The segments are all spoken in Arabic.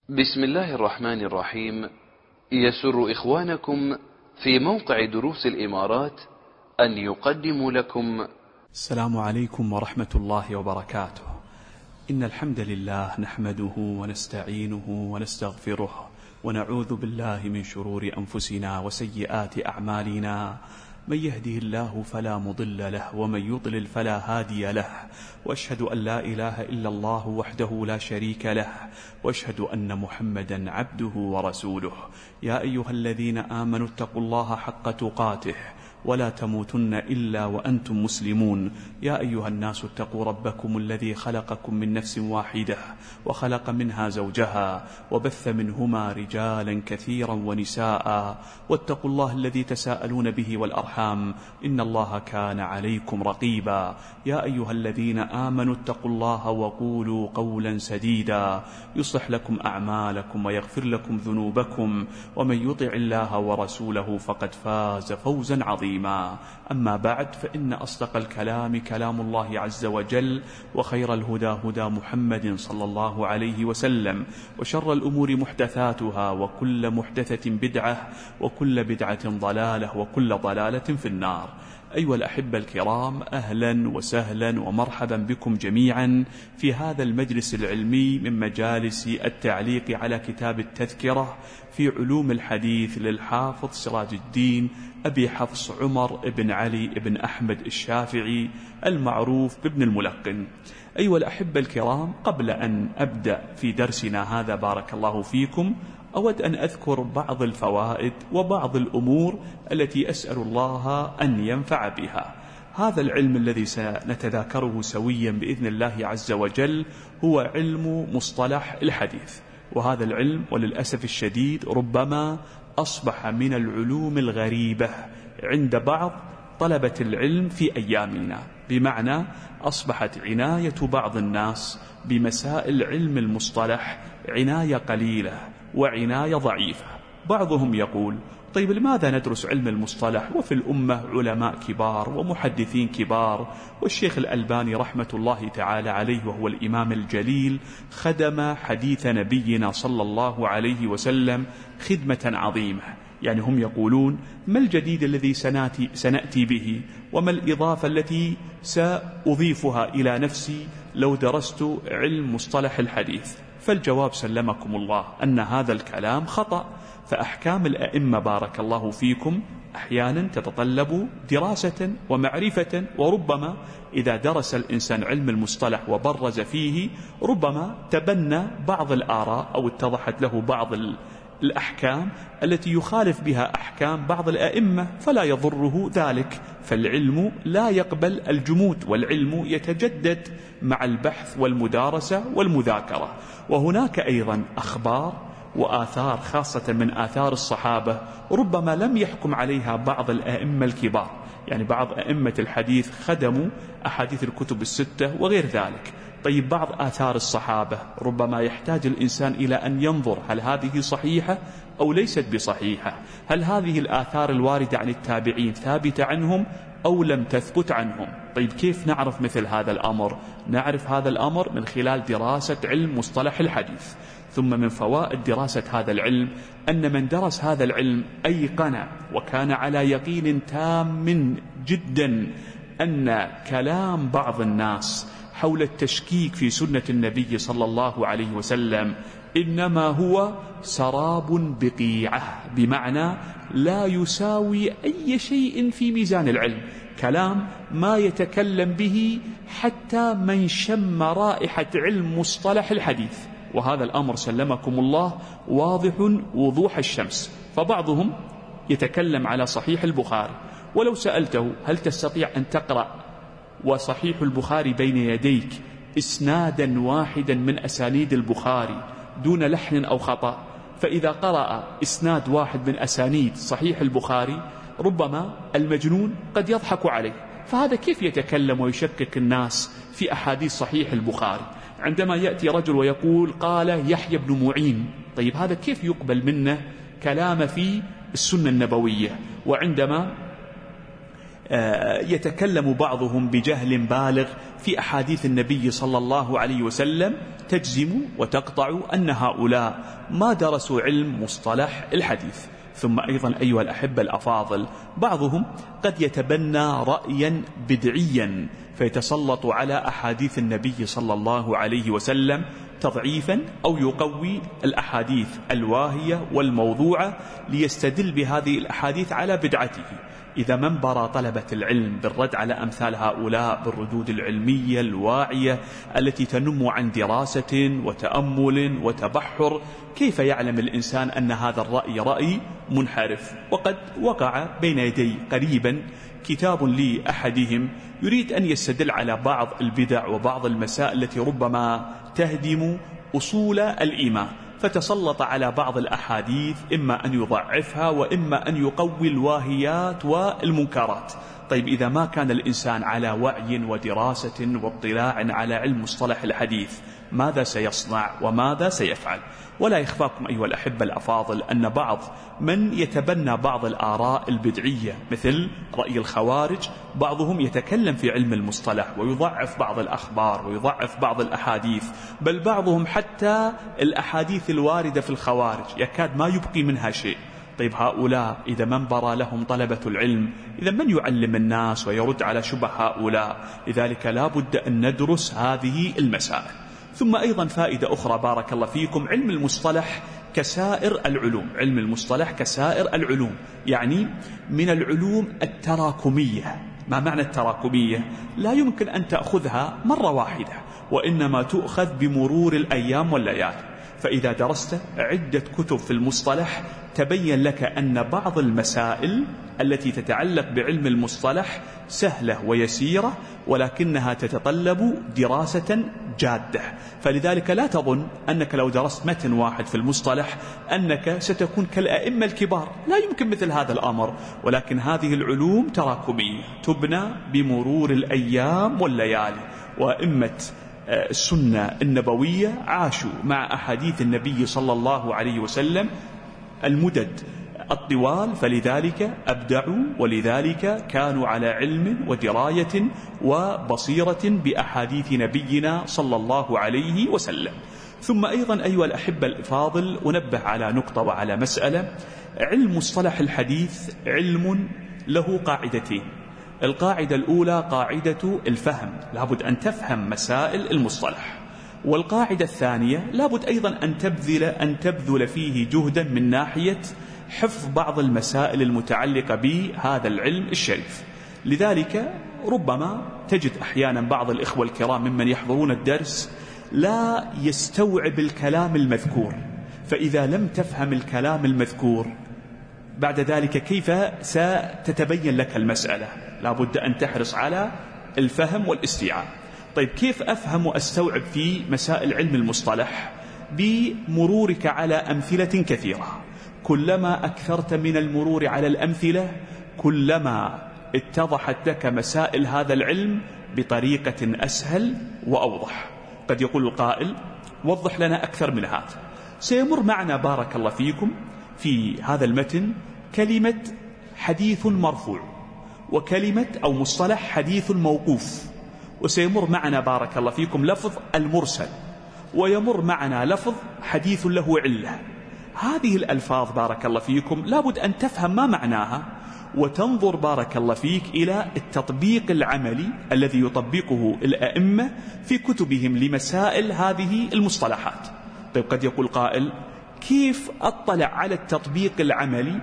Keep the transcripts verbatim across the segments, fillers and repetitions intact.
بسم الله الرحمن الرحيم. يسر إخوانكم في موقع دروس الإمارات أن يقدموا لكم السلام عليكم ورحمة الله وبركاته. إن الحمد لله نحمده ونستعينه ونستغفره ونعوذ بالله من شرور أنفسنا وسيئات أعمالنا. من يهده الله فلا مضل له ومن يضلل فلا هادي له، وأشهد أن لا إله إلا الله وحده لا شريك له، وأشهد أن محمدا عبده ورسوله. يا أيها الذين آمنوا اتقوا الله حق تقاته ولا تموتن إلا وأنتم مسلمون. يا أيها الناس اتقوا ربكم الذي خلقكم من نفس واحدة وخلق منها زوجها وبث منهما رجالا كثيرا ونساء، واتقوا الله الذي تساءلون به والأرحام إن الله كان عليكم رقيبا. يا أيها الذين آمنوا اتقوا الله وقولوا قولا سديدا يصلح لكم أعمالكم ويغفر لكم ذنوبكم، ومن يطع الله ورسوله فقد فاز فوزا عظيما. أما بعد، فإن أصدق الكلام كلام الله عز وجل، وخير الهدى هدى محمد صلى الله عليه وسلم، وشر الأمور محدثاتها، وكل محدثة بدعة، وكل بدعة ضلالة، وكل ضلالة في النار. أيها الأحبة الكرام، أهلا وسهلا ومرحبا بكم جميعا في هذا المجلس العلمي من مجالس التعليق على كتاب التذكرة في علوم الحديث للحافظ سراج الدين أبي حفص عمر بن علي بن أحمد الشافعي المعروف بابن الملقن. أيها الأحبة الكرام، قبل أن أبدأ في درسنا هذا بارك الله فيكم، أود أن أذكر بعض الفوائد وبعض الأمور التي أسأل الله أن ينفع بها. هذا العلم الذي سنتذاكره سويا بإذن الله عز وجل هو علم مصطلح الحديث، وهذا العلم وللأسف الشديد ربما أصبح من العلوم الغريبة عند بعض طلبة العلم في أيامنا، بمعنى أصبحت عناية بعض الناس بمسائل علم المصطلح عناية قليلة وعناية ضعيفة. بعضهم يقول: طيب لماذا ندرس علم المصطلح وفي الأمة علماء كبار ومحدثين كبار، والشيخ الألباني رحمة الله تعالى عليه وهو الإمام الجليل خدم حديث نبينا صلى الله عليه وسلم خدمة عظيمة. يعني هم يقولون: ما الجديد الذي سنأتي, سنأتي به، وما الإضافة التي سأضيفها إلى نفسي لو درست علم مصطلح الحديث؟ فالجواب سلمكم الله أن هذا الكلام خطأ. فأحكام الأئمة بارك الله فيكم أحيانا تتطلب دراسة ومعرفة، وربما إذا درس الإنسان علم المصطلح وبرز فيه ربما تبنى بعض الآراء أو اتضحت له بعض الأحكام التي يخالف بها أحكام بعض الأئمة، فلا يضره ذلك. فالعلم لا يقبل الجمود، والعلم يتجدد مع البحث والمدارسة والمذاكرة. وهناك أيضا أخبار وآثار خاصة من آثار الصحابة ربما لم يحكم عليها بعض الأئمة الكبار، يعني بعض أئمة الحديث خدموا أحاديث الكتب الستة وغير ذلك. طيب بعض آثار الصحابة ربما يحتاج الإنسان إلى أن ينظر هل هذه صحيحة أو ليست بصحيحة، هل هذه الآثار الواردة عن التابعين ثابتة عنهم أو لم تثبت عنهم. طيب كيف نعرف مثل هذا الأمر؟ نعرف هذا الأمر من خلال دراسة علم مصطلح الحديث. ثم من فوائد دراسة هذا العلم أن من درس هذا العلم أيقن وكان على يقين تام جدا أن كلام بعض الناس حول التشكيك في سنة النبي صلى الله عليه وسلم إنما هو سراب بقيعة، بمعنى لا يساوي أي شيء في ميزان العلم، كلام ما يتكلم به حتى من شم رائحة علم مصطلح الحديث. وهذا الأمر سلمكم الله واضح وضوح الشمس. فبعضهم يتكلم على صحيح البخاري، ولو سألته: هل تستطيع أن تقرأ وصحيح البخاري بين يديك إسنادا واحدا من أسانيد البخاري دون لحن أو خطأ؟ فإذا قرأ إسناد واحد من أسانيد صحيح البخاري ربما المجنون قد يضحك عليه. فهذا كيف يتكلم ويشكك الناس في أحاديث صحيح البخاري؟ عندما يأتي رجل ويقول: قال يحيى بن معين، طيب هذا كيف يقبل منه كلام في السنة النبوية؟ وعندما يتكلم بعضهم بجهل بالغ في أحاديث النبي صلى الله عليه وسلم تجزم وتقطع أن هؤلاء ما درسوا علم مصطلح الحديث. ثم أيضا أيها الأحبة الأفاضل، بعضهم قد يتبنى رأيا بدعيا فيتسلط على أحاديث النبي صلى الله عليه وسلم تضعيفا أو يقوي الأحاديث الواهية والموضوعة ليستدل بهذه الأحاديث على بدعته. إذا منبر طلبة العلم بالرد على أمثال هؤلاء بالردود العلمية الواعية التي تنم عن دراسة وتأمل وتبحر، كيف يعلم الإنسان أن هذا الرأي رأي منحرف؟ وقد وقع بين يدي قريبا كتاب لأحدهم يريد أن يستدل على بعض البدع وبعض المسائل التي ربما تهدم أصول الإيمان، فتسلط على بعض الأحاديث إما أن يضعفها وإما أن يقوي الواهيات والمنكرات. طيب إذا ما كان الإنسان على وعي ودراسة واطلاع على علم مصطلح الحديث ماذا سيصنع وماذا سيفعل؟ ولا يخفاكم أيها الأحبة الأفاضل أن بعض من يتبنى بعض الآراء البدعية مثل رأي الخوارج، بعضهم يتكلم في علم المصطلح ويضعف بعض الأخبار ويضعف بعض الأحاديث، بل بعضهم حتى الأحاديث الواردة في الخوارج يكاد ما يبقي منها شيء. طيب هؤلاء إذا منبر لهم طلبة العلم، إذا من يعلم الناس ويرد على شبه هؤلاء؟ لذلك لا بد أن ندرس هذه المسائل. ثم أيضا فائدة أخرى بارك الله فيكم، علم المصطلح كسائر العلوم، علم المصطلح كسائر العلوم، يعني من العلوم التراكمية. ما معنى التراكمية؟ لا يمكن أن تأخذها مرة واحدة، وإنما تؤخذ بمرور الأيام والليالي. فإذا درست عدة كتب في المصطلح تبين لك أن بعض المسائل التي تتعلق بعلم المصطلح سهلة ويسيرة، ولكنها تتطلب دراسة جادة. فلذلك لا تظن أنك لو درست متن واحد في المصطلح أنك ستكون كالأئمة الكبار، لا يمكن مثل هذا الأمر. ولكن هذه العلوم تراكمية تبنى بمرور الأيام والليالي، وأئمة السنة النبوية عاشوا مع أحاديث النبي صلى الله عليه وسلم المدد الطوال، فلذلك أبدعوا ولذلك كانوا على علم ودراية وبصيرة بأحاديث نبينا صلى الله عليه وسلم. ثم أيضا أيها الأحبة الفاضل أنبه على نقطة وعلى مسألة، علم مصطلح الحديث علم له قاعدتين. القاعدة الأولى قاعدة الفهم، لابد أن تفهم مسائل المصطلح. والقاعدة الثانية لابد أيضا أن تبذل, أن تبذل فيه جهدا من ناحية حفظ بعض المسائل المتعلقة بهذا العلم الشريف. لذلك ربما تجد أحيانا بعض الإخوة الكرام ممن يحضرون الدرس لا يستوعب الكلام المذكور، فإذا لم تفهم الكلام المذكور بعد ذلك كيف ستتبين لك المسألة؟ لابد أن تحرص على الفهم والاستيعاب. طيب كيف أفهم وأستوعب في مسائل علم المصطلح؟ بمرورك على أمثلة كثيرة. كلما أكثرت من المرور على الأمثلة كلما اتضحت لك مسائل هذا العلم بطريقة أسهل وأوضح. قد يقول القائل وضح لنا أكثر من هذا. سيمر معنا بارك الله فيكم في هذا المتن كلمة حديث مرفوع، وكلمة أو مصطلح حديث موقوف، وسيمر معنا بارك الله فيكم لفظ المرسل، ويمر معنا لفظ حديث له علة. هذه الألفاظ بارك الله فيكم لابد أن تفهم ما معناها، وتنظر بارك الله فيك إلى التطبيق العملي الذي يطبقه الأئمة في كتبهم لمسائل هذه المصطلحات. طيب قد يقول قائل كيف أطلع على التطبيق العملي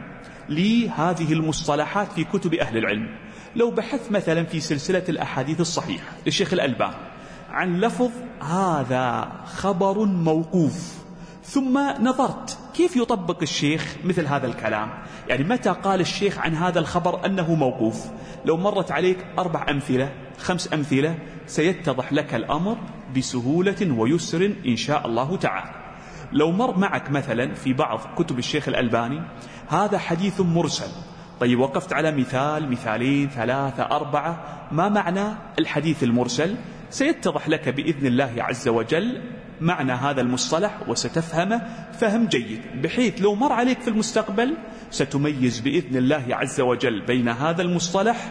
لهذه المصطلحات في كتب أهل العلم؟ لو بحث مثلا في سلسلة الأحاديث الصحيحة للشيخ الألباني عن لفظ هذا خبر موقوف، ثم نظرت كيف يطبق الشيخ مثل هذا الكلام، يعني متى قال الشيخ عن هذا الخبر أنه موقوف؟ لو مرت عليك أربع أمثلة خمس أمثلة سيتضح لك الأمر بسهولة ويسر إن شاء الله تعالى. لو مر معك مثلا في بعض كتب الشيخ الألباني هذا حديث مرسل، طيب وقفت على مثال مثالين ثلاثة أربعة، ما معنى الحديث المرسل؟ سيتضح لك بإذن الله عز وجل معنى هذا المصطلح وستفهمه فهم جيد، بحيث لو مر عليك في المستقبل ستميز بإذن الله عز وجل بين هذا المصطلح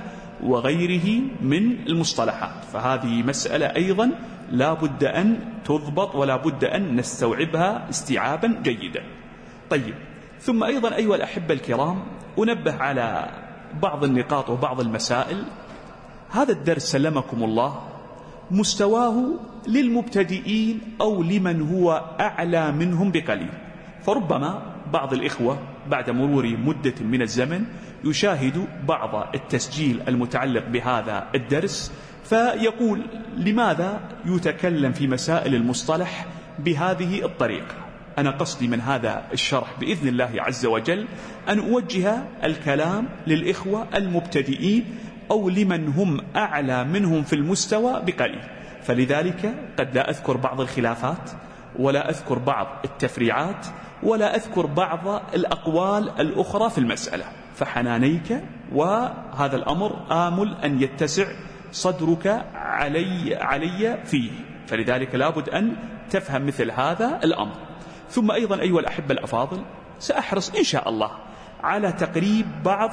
وغيره من المصطلحات. فهذه مسألة أيضا لا بد أن تضبط ولا بد أن نستوعبها استيعابا جيدا. طيب، ثم أيضا أيها الأحبة الكرام أنبه على بعض النقاط وبعض المسائل. هذا الدرس سلمكم الله مستواه للمبتدئين أو لمن هو أعلى منهم بقليل. فربما بعض الإخوة بعد مرور مدة من الزمن يشاهد بعض التسجيل المتعلق بهذا الدرس فيقول: لماذا يتكلم في مسائل المصطلح بهذه الطريقة؟ أنا قصدي من هذا الشرح بإذن الله عز وجل أن أوجه الكلام للإخوة المبتدئين أو لمن هم أعلى منهم في المستوى بقليل. فلذلك قد لا أذكر بعض الخلافات ولا أذكر بعض التفريعات ولا أذكر بعض الأقوال الأخرى في المسألة، فحنانيك، وهذا الأمر آمل أن يتسع صدرك علي, علي فيه، فلذلك لابد أن تفهم مثل هذا الأمر. ثم أيضا أيها الأحبة الأفاضل سأحرص إن شاء الله على تقريب بعض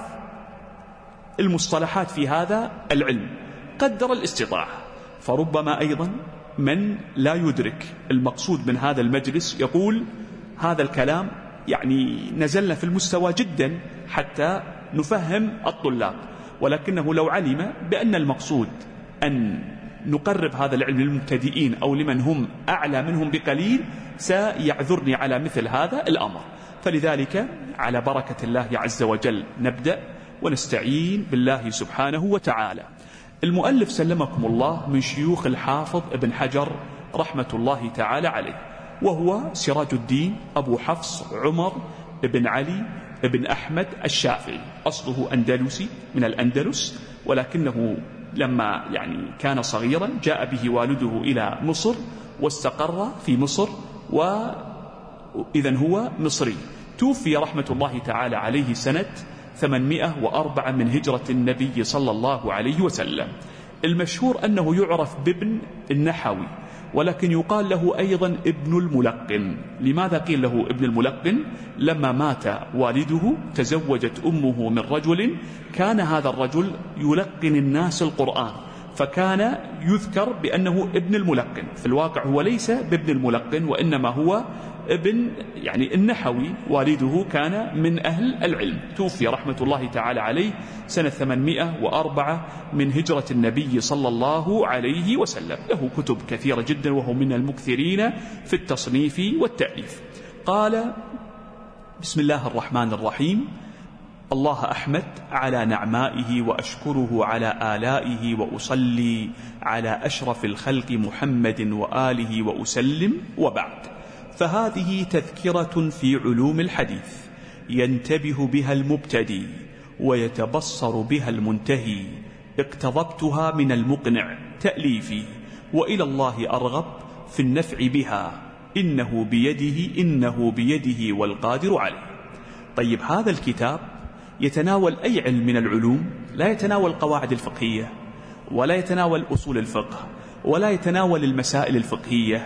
المصطلحات في هذا العلم قدر الاستطاعة. فربما أيضا من لا يدرك المقصود من هذا المجلس يقول: هذا الكلام يعني نزلنا في المستوى جدا حتى نفهم الطلاب، ولكنه لو علم بأن المقصود أن نقرب هذا العلم للمبتدئين أو لمن هم أعلى منهم بقليل سيعذرني على مثل هذا الأمر. فلذلك على بركة الله عز وجل نبدأ ونستعين بالله سبحانه وتعالى. المؤلف سلمكم الله من شيوخ الحافظ ابن حجر رحمة الله تعالى عليه، وهو سراج الدين أبو حفص عمر بن علي بن أحمد الشافعي، أصله أندلسي من الأندلس، ولكنه لما يعني كان صغيرا جاء به والده إلى مصر واستقر في مصر، وإذن هو مصري. توفي رحمة الله تعالى عليه سنة ثمانمائة وأربعة من هجرة النبي صلى الله عليه وسلم. المشهور أنه يعرف بابن النحوي، ولكن يقال له أيضا ابن الملقن. لماذا قيل له ابن الملقن؟ لما مات والده تزوجت أمه من رجل كان هذا الرجل يلقن الناس القرآن، فكان يذكر بأنه ابن الملقن. في الواقع هو ليس بابن الملقن، وإنما هو ابن يعني النحوي، والده كان من أهل العلم. توفي رحمة الله تعالى عليه سنة ثمانمائة وأربعة من هجرة النبي صلى الله عليه وسلم. له كتب كثيرة جدا، وهو من المكثرين في التصنيف والتأليف. قال: بسم الله الرحمن الرحيم. الله أحمد على نعمائه وأشكره على آلائه، وأصلي على أشرف الخلق محمد وآله وأسلم، وبعد. فهذه تذكرة في علوم الحديث ينتبه بها المبتدي ويتبصر بها المنتهي، اقتضبتها من المقنع تأليفي، وإلى الله أرغب في النفع بها، إنه بيده إنه بيده والقادر عليه. طيب، هذا الكتاب يتناول أي علم من العلوم، لا يتناول قواعد الفقهية، ولا يتناول أصول الفقه، ولا يتناول المسائل الفقهية،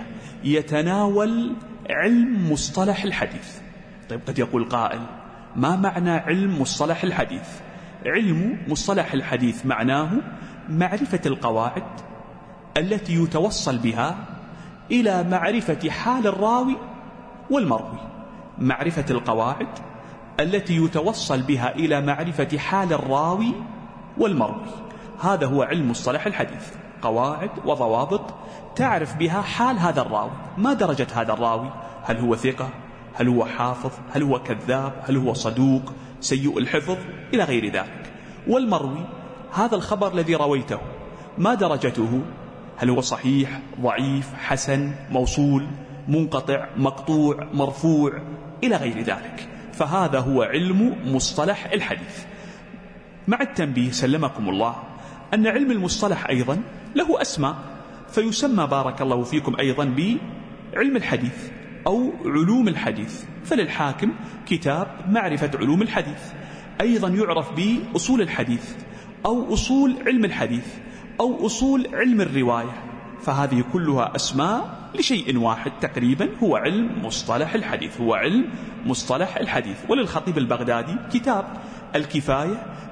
يتناول علم مصطلح الحديث. طيب، قد يقول قائل: ما معنى علم مصطلح الحديث؟ علم مصطلح الحديث معناه معرفة القواعد التي يتوصل بها إلى معرفة حال الراوي والمروي. معرفة القواعد التي يتوصل بها إلى معرفة حال الراوي والمروي، هذا هو علم مصطلح الحديث. قواعد وضوابط تعرف بها حال هذا الراوي، ما درجة هذا الراوي، هل هو ثقة، هل هو حافظ، هل هو كذاب، هل هو صدوق، سيء الحفظ، إلى غير ذلك. والمروي هذا الخبر الذي رويته، ما درجته، هل هو صحيح، ضعيف، حسن، موصول، منقطع، مقطوع، مرفوع، إلى غير ذلك. فهذا هو علم مصطلح الحديث. مع التنبيه سلمكم الله أن علم المصطلح أيضا له أسماء، فيسمى بارك الله فيكم أيضا بعلم الحديث أو علوم الحديث. فللحاكم كتاب معرفة علوم الحديث، أيضا يعرف بأصول الحديث أو أصول علم الحديث أو أصول علم الرواية. فهذه كلها أسماء لشيء واحد تقريبا، هو علم مصطلح الحديث، هو علم مصطلح الحديث. وللخطيب البغدادي كتاب الكفاية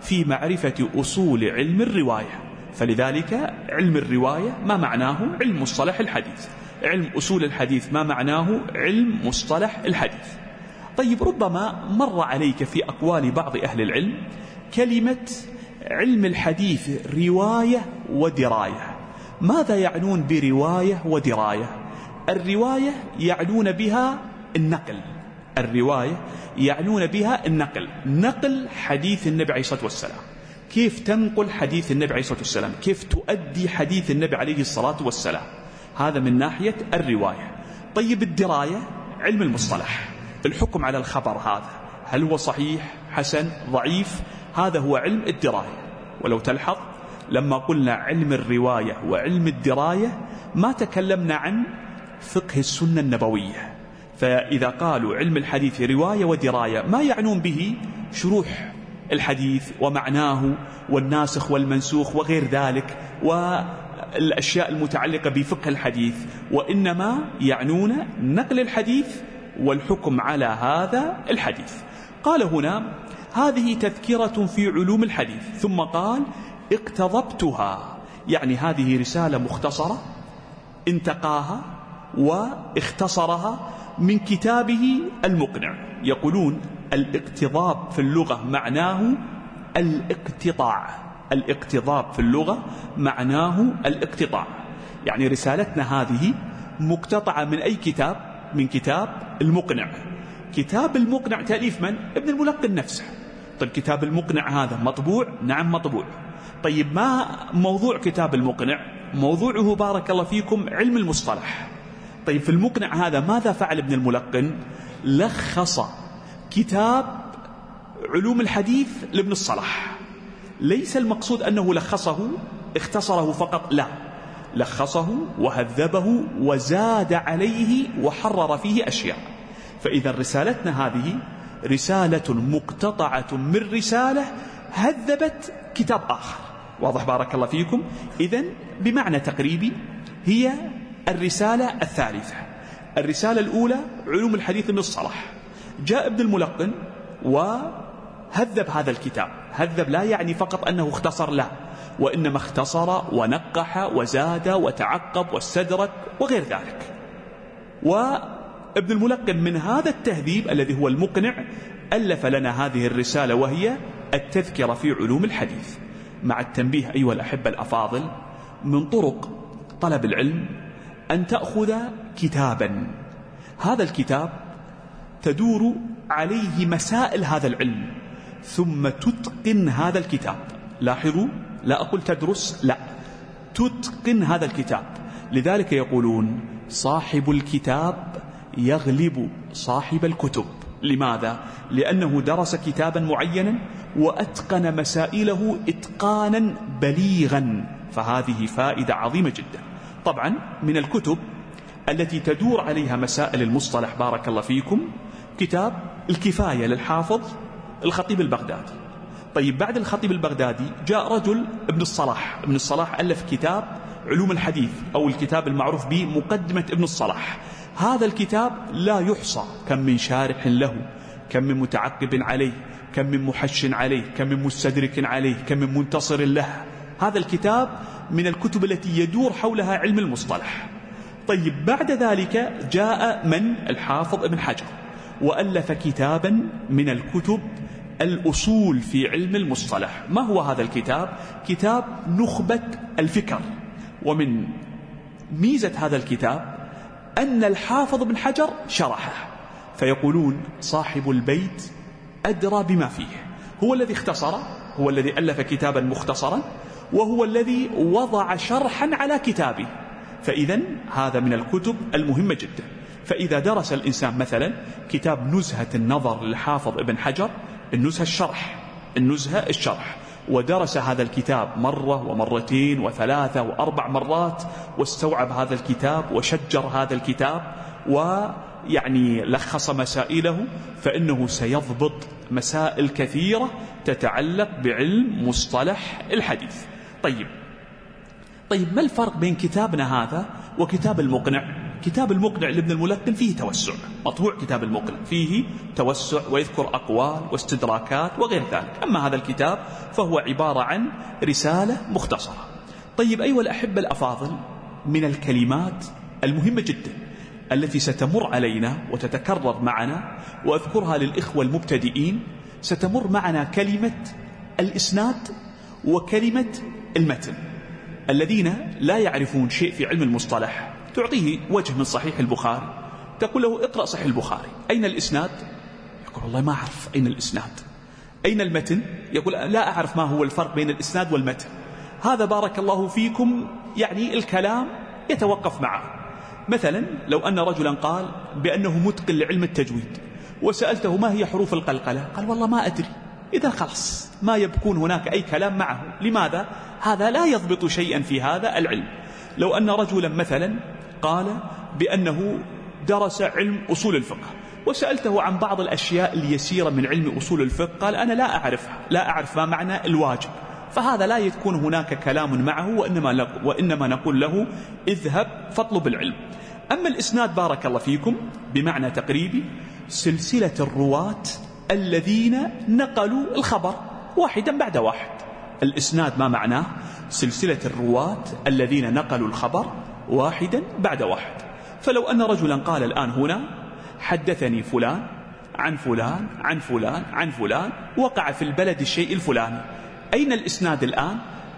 في معرفة أصول علم الرواية. فلذلك علم الرواية ما معناه علم مصطلح الحديث، علم أصول الحديث ما معناه علم مصطلح الحديث. طيب، ربما مر عليك في أقوال بعض أهل العلم كلمة علم الحديث رواية ودراية. ماذا يعنون برواية ودراية؟ الرواية يعنون بها النقل، الرواية يعنون بها النقل، نقل حديث النبي عليه الصلاة والسلام، كيف تنقل حديث النبي عليه الصلاة والسلام، كيف تؤدي حديث النبي عليه الصلاة والسلام، هذا من ناحية الرواية. طيب، الدراية علم المصطلح، الحكم على الخبر هذا هل هو صحيح حسن ضعيف، هذا هو علم الدراية. ولو تلحظ لما قلنا علم الرواية وعلم الدراية ما تكلمنا عن فقه السنة النبوية. فإذا قالوا علم الحديث رواية ودراية ما يعنون به شروح الحديث ومعناه والناسخ والمنسوخ وغير ذلك والأشياء المتعلقة بفقه الحديث، وإنما يعنون نقل الحديث والحكم على هذا الحديث. قال هنا هذه تذكرة في علوم الحديث، ثم قال اقتضبتها، يعني هذه رسالة مختصرة انتقاها واختصرها من كتابه المقنع. يقولون الاقتضاب في اللغة معناه الاقتطاع، الاقتضاب في اللغة معناه الاقتطاع، يعني رسالتنا هذه مقتطعة من أي كتاب؟ من كتاب المقنع. كتاب المقنع تأليف من؟ ابن الملقن نفسه. طيب، كتاب المقنع هذا مطبوع؟ نعم مطبوع. طيب، ما موضوع كتاب المقنع؟ موضوعه بارك الله فيكم علم المصطلح. طيب، في المقنع هذا ماذا فعل ابن الملقن؟ لخص كتاب علوم الحديث لابن الصلاح. ليس المقصود أنه لخصه اختصره فقط، لا، لخصه وهذبه وزاد عليه وحرر فيه أشياء. فإذا رسالتنا هذه رسالة مقتطعة من رسالة هذبت كتاب آخر. واضح بارك الله فيكم؟ إذن بمعنى تقريبي هي الرسالة الثالثة. الرسالة الأولى علوم الحديث من الصلاح، جاء ابن الملقن وهذب هذا الكتاب. هذب لا يعني فقط أنه اختصر، لا، وإنما اختصر ونقح وزاد وتعقب واستدرك وغير ذلك. وابن الملقن من هذا التهذيب الذي هو المقنع ألف لنا هذه الرسالة، وهي التذكرة في علوم الحديث. مع التنبيه أيها الأحبة الأفاضل، من طرق طلب العلم أن تأخذ كتابا، هذا الكتاب تدور عليه مسائل هذا العلم، ثم تتقن هذا الكتاب. لاحظوا، لا أقول تدرس، لا، تتقن هذا الكتاب. لذلك يقولون صاحب الكتاب يغلب صاحب الكتب. لماذا؟ لأنه درس كتابا معينا وأتقن مسائله إتقانا بليغا، فهذه فائدة عظيمة جدا. طبعا من الكتب التي تدور عليها مسائل المصطلح بارك الله فيكم كتاب الكفاية للحافظ الخطيب البغدادي. طيب، بعد الخطيب البغدادي جاء رجل ابن الصلاح. ابن الصلاح ألف كتاب علوم الحديث، أو الكتاب المعروف به مقدمة ابن الصلاح. هذا الكتاب لا يحصى، كم من شارح له، كم من متعقب عليه، كم من محش عليه، كم من مستدرك عليه، كم من منتصر له. هذا الكتاب من الكتب التي يدور حولها علم المصطلح. طيب، بعد ذلك جاء من؟ الحافظ ابن حجر، وألف كتابا من الكتب الأصول في علم المصطلح. ما هو هذا الكتاب؟ كتاب نخبة الفكر. ومن ميزة هذا الكتاب أن الحافظ ابن حجر شرحه، فيقولون صاحب البيت أدرى بما فيه، هو الذي اختصر، هو الذي ألف كتابا مختصرا، وهو الذي وضع شرحا على كتابه. فإذن هذا من الكتب المهمة جدا. فإذا درس الإنسان مثلا كتاب نزهة النظر للحافظ ابن حجر، النزهة الشرح، النزهة الشرح، ودرس هذا الكتاب مرة ومرتين وثلاثة وأربع مرات، واستوعب هذا الكتاب وشجر هذا الكتاب ويعني لخص مسائله، فإنه سيضبط مسائل كثيرة تتعلق بعلم مصطلح الحديث. طيب طيب ما الفرق بين كتابنا هذا وكتاب المقنع؟ كتاب المقنع لابن الملقن فيه توسع، مطبوع كتاب المقنع فيه توسع ويذكر أقوال واستدراكات وغير ذلك. أما هذا الكتاب فهو عبارة عن رسالة مختصرة. طيب أيها الأحبة الأفاضل، من الكلمات المهمة جدا التي ستمر علينا وتتكرر معنا وأذكرها للإخوة المبتدئين، ستمر معنا كلمة الإسناد وكلمة المتن. الذين لا يعرفون شيء في علم المصطلح تعطيه وجه من صحيح البخاري، تقول له اقرأ صحيح البخاري، أين الإسناد؟ يقول والله ما أعرف أين الإسناد. أين المتن؟ يقول لا أعرف ما هو الفرق بين الإسناد والمتن. هذا بارك الله فيكم يعني الكلام يتوقف معه. مثلا لو أن رجلا قال بأنه متقن لعلم التجويد وسألته ما هي حروف القلقلة، قال والله ما أدري، إذا خلاص ما يبكون هناك أي كلام معه. لماذا؟ هذا لا يضبط شيئا في هذا العلم. لو أن رجلا مثلا قال بأنه درس علم أصول الفقه وسألته عن بعض الأشياء اليسيرة من علم أصول الفقه، قال أنا لا أعرفها، لا أعرف ما معنى الواجب، فهذا لا يكون هناك كلام معه، وإنما, وإنما نقول له اذهب فاطلب العلم. أما الإسناد بارك الله فيكم بمعنى تقريبي سلسلة الرواة الذين نقلوا الخبر واحدا بعد واحد. الإسناد ما معناه؟ سلسلة الرواة الذين نقلوا الخبر واحدا بعد واحد. فلو أن رجلا قال الآن هنا حدثني فلان عن فلان عن فلان عن فلان وقع في البلد الشيء الفلاني، أين الإسناد الآن؟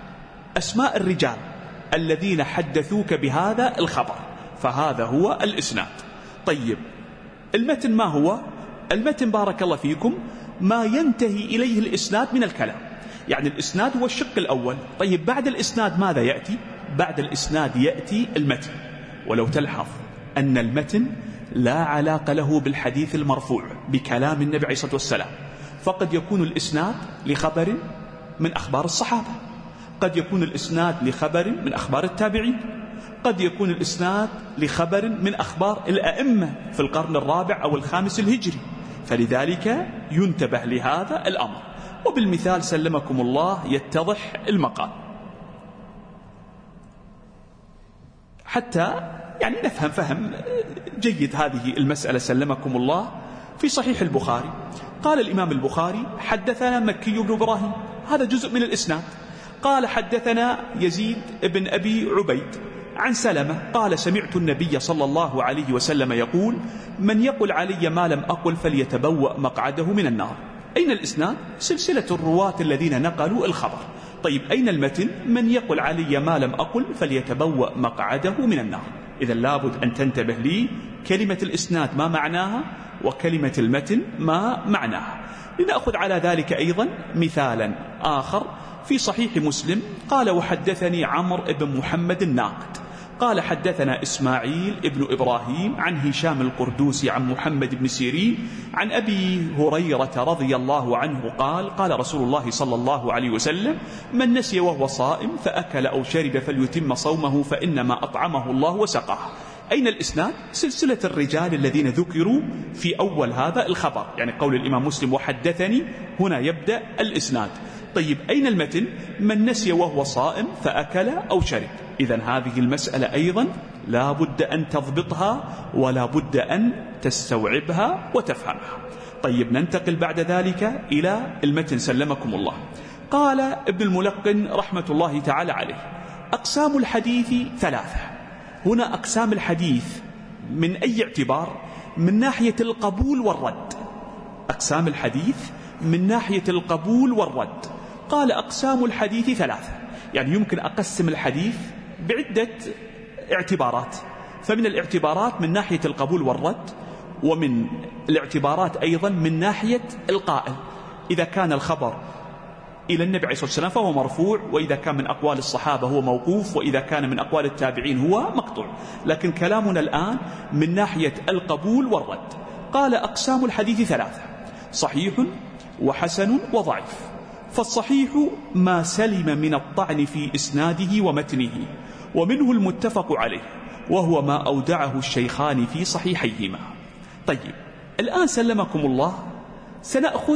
أسماء الرجال الذين حدثوك بهذا الخبر، فهذا هو الإسناد. طيب المتن ما هو؟ المتن بارك الله فيكم ما ينتهي إليه الإسناد من الكلام، يعني الإسناد هو الشق الأول. طيب بعد الإسناد ماذا يأتي؟ بعد الإسناد يأتي المتن. ولو تلحظ أن المتن لا علاقة له بالحديث المرفوع بكلام النبي عليه الصلاة والسلام، فقد يكون الإسناد لخبر من أخبار الصحابة، قد يكون الإسناد لخبر من أخبار التابعين، قد يكون الإسناد لخبر من أخبار الأئمة في القرن الرابع أو الخامس الهجري، فلذلك ينتبه لهذا الأمر. وبالمثال سلمكم الله يتضح المقال، حتى يعني نفهم فهم جيد هذه المسألة سلمكم الله. في صحيح البخاري قال الإمام البخاري حدثنا مكي بن إبراهيم، هذا جزء من الإسناد. قال حدثنا يزيد بن أبي عبيد عن سلمة قال سمعت النبي صلى الله عليه وسلم يقول من يقل علي ما لم أقل فليتبوأ مقعده من النار. أين الإسناد؟ سلسلة الرواة الذين نقلوا الخبر. طيب أين المتن؟ من يقل علي ما لم أقل فليتبوأ مقعده من النار. إذا لابد أن تنتبه لي كلمة الإسناد ما معناها وكلمة المتن ما معناها. لنأخذ على ذلك أيضا مثالا آخر في صحيح مسلم قال وحدثني عمرو بن محمد الناقد قال حدثنا إسماعيل ابن إبراهيم عن هشام القردوسي عن محمد بن سيرين عن أبي هريرة رضي الله عنه قال قال رسول الله صلى الله عليه وسلم من نسي وهو صائم فأكل أو شرب فليتم صومه فإنما أطعمه الله وسقاه. أين الإسناد؟ سلسلة الرجال الذين ذكروا في أول هذا الخبر، يعني قول الإمام مسلم وحدثني، هنا يبدأ الإسناد. طيب أين المتن؟ من نسي وهو صائم فأكل أو شرب. إذن هذه المسألة أيضا لا بد أن تضبطها ولا بد أن تستوعبها وتفهمها. طيب ننتقل بعد ذلك إلى المتن سلمكم الله. قال ابن الملقن رحمة الله تعالى عليه أقسام الحديث ثلاثة. هنا أقسام الحديث من أي اعتبار؟ من ناحية القبول والرد. أقسام الحديث من ناحية القبول والرد. قال أقسام الحديث ثلاثة، يعني يمكن أقسم الحديث بعدة اعتبارات. فمن الاعتبارات من ناحية القبول والرد، ومن الاعتبارات أيضا من ناحية القائل، إذا كان الخبر إلى النبي عليه الصلاة والسلام فهو مرفوع، وإذا كان من أقوال الصحابة هو موقوف، وإذا كان من أقوال التابعين هو مقطوع. لكن كلامنا الآن من ناحية القبول والرد. قال أقسام الحديث ثلاثة: صحيح وحسن وضعيف. فالصحيح ما سلم من الطعن في إسناده ومتنه، ومنه المتفق عليه، وهو ما أودعه الشيخان في صحيحيهما. طيب الآن سلمكم الله سنأخذ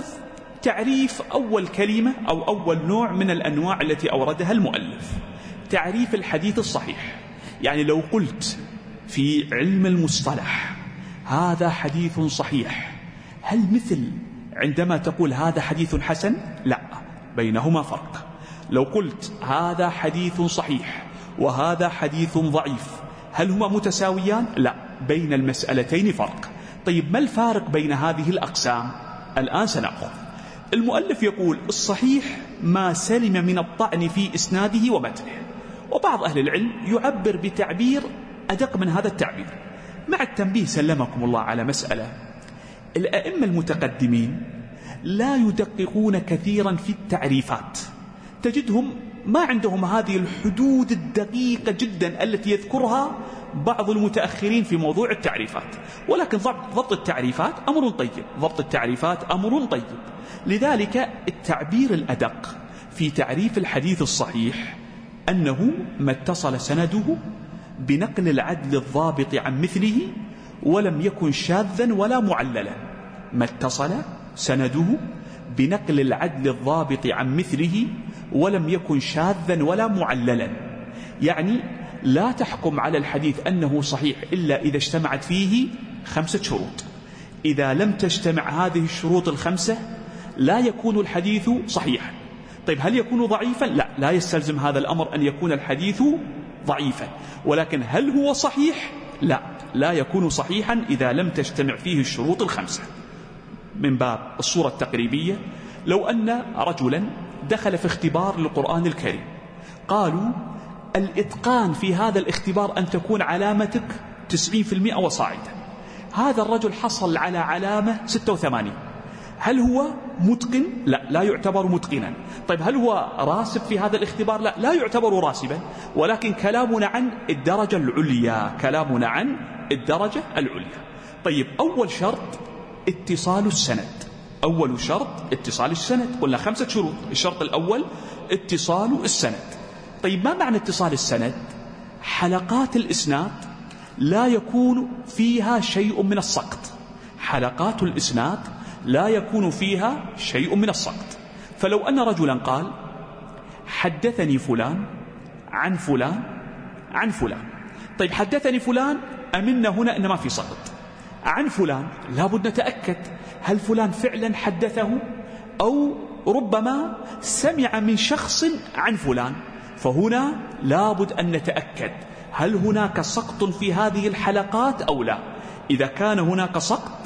تعريف أول كلمة أو أول نوع من الأنواع التي أوردها المؤلف، تعريف الحديث الصحيح. يعني لو قلت في علم المصطلح هذا حديث صحيح، هل مثل عندما تقول هذا حديث حسن؟ لا، بينهما فرق. لو قلت هذا حديث صحيح وهذا حديث ضعيف هل هما متساويان؟ لا، بين المسألتين فرق. طيب ما الفارق بين هذه الأقسام؟ الآن سنأخذ. المؤلف يقول الصحيح ما سلم من الطعن في إسناده ومتنه، وبعض أهل العلم يعبر بتعبير أدق من هذا التعبير، مع التنبيه سلمكم الله على مسألة: الأئمة المتقدمين لا يدققون كثيرا في التعريفات، تجدهم ما عندهم هذه الحدود الدقيقة جدا التي يذكرها بعض المتأخرين في موضوع التعريفات، ولكن ضبط التعريفات أمر طيب، ضبط التعريفات أمر طيب. لذلك التعبير الأدق في تعريف الحديث الصحيح أنه ما اتصل سنده بنقل العدل الضابط عن مثله ولم يكن شاذا ولا معللا. ما اتصل سنده بنقل العدل الضابط عن مثله ولم يكن شاذا ولا معللا، يعني لا تحكم على الحديث أنه صحيح إلا إذا اجتمعت فيه خمسة شروط. إذا لم تجتمع هذه الشروط الخمسة لا يكون الحديث صحيحا. طيب هل يكون ضعيفا؟ لا، لا يستلزم هذا الأمر أن يكون الحديث ضعيفا، ولكن هل هو صحيح؟ لا، لا يكون صحيحا إذا لم تجتمع فيه الشروط الخمسة. من باب الصورة التقريبية، لو أن رجلا دخل في اختبار للقرآن الكريم، قالوا الإتقان في هذا الاختبار أن تكون علامتك تسعين بالمئة وصاعدا. هذا الرجل حصل على علامة ستة وثمانين، هل هو متقن؟ لا، لا يعتبر متقنا. طيب هل هو راسب في هذا الاختبار؟ لا، لا يعتبر راسبا، ولكن كلامنا عن الدرجة العليا، كلامنا عن الدرجة العليا. طيب أول شرط اتصال السند، أول شرط اتصال السند، قلنا خمسة شروط. الشرط الأول اتصال السند. طيب ما معنى اتصال السند؟ حلقات الإسناد لا يكون فيها شيء من السقط، حلقات الإسناد لا يكون فيها شيء من السقط. فلو أن رجلا قال حدثني فلان عن فلان عن فلان، طيب حدثني فلان أمنا هنا إن ما في سقط، عن فلان لابد نتأكد هل فلان فعلا حدثه أو ربما سمع من شخص عن فلان، فهنا لابد أن نتأكد هل هناك سقط في هذه الحلقات أو لا. إذا كان هناك سقط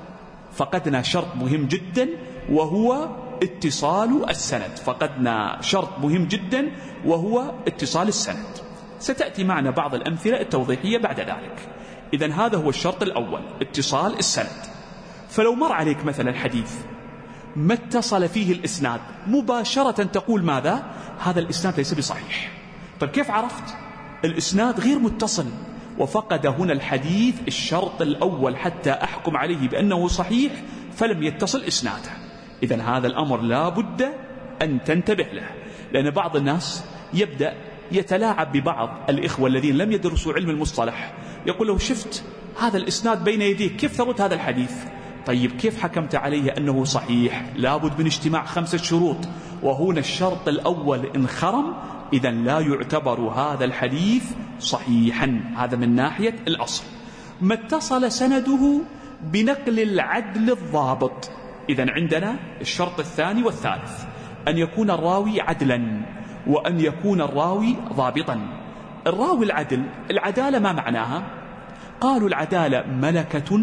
فقدنا شرط مهم جدا وهو اتصال السند، فقدنا شرط مهم جدا وهو اتصال السند. ستأتي معنا بعض الأمثلة التوضيحية بعد ذلك. إذن هذا هو الشرط الأول، اتصال السند. فلو مر عليك مثلا حديث ما اتصل فيه الإسناد مباشرة تقول ماذا؟ هذا الإسناد ليس بصحيح. طيب كيف عرفت؟ الإسناد غير متصل، وفقد هنا الحديث الشرط الأول حتى أحكم عليه بأنه صحيح، فلم يتصل إسناده. إذن هذا الأمر لا بد أن تنتبه له، لأن بعض الناس يبدأ يتلاعب ببعض الإخوة الذين لم يدرسوا علم المصطلح، يقول له شفت هذا الإسناد بين يديك، كيف ثبت هذا الحديث؟ طيب كيف حكمت عليه أنه صحيح؟ لابد من اجتماع خمسة شروط، وهنا الشرط الأول انخرم، إذن لا يعتبر هذا الحديث صحيحا. هذا من ناحية الأصل. ما اتصل سنده بنقل العدل الضابط، إذن عندنا الشرط الثاني والثالث، أن يكون الراوي عدلا وأن يكون الراوي ضابطا. الراوي العدل، العدالة ما معناها؟ قالوا العدالة ملكة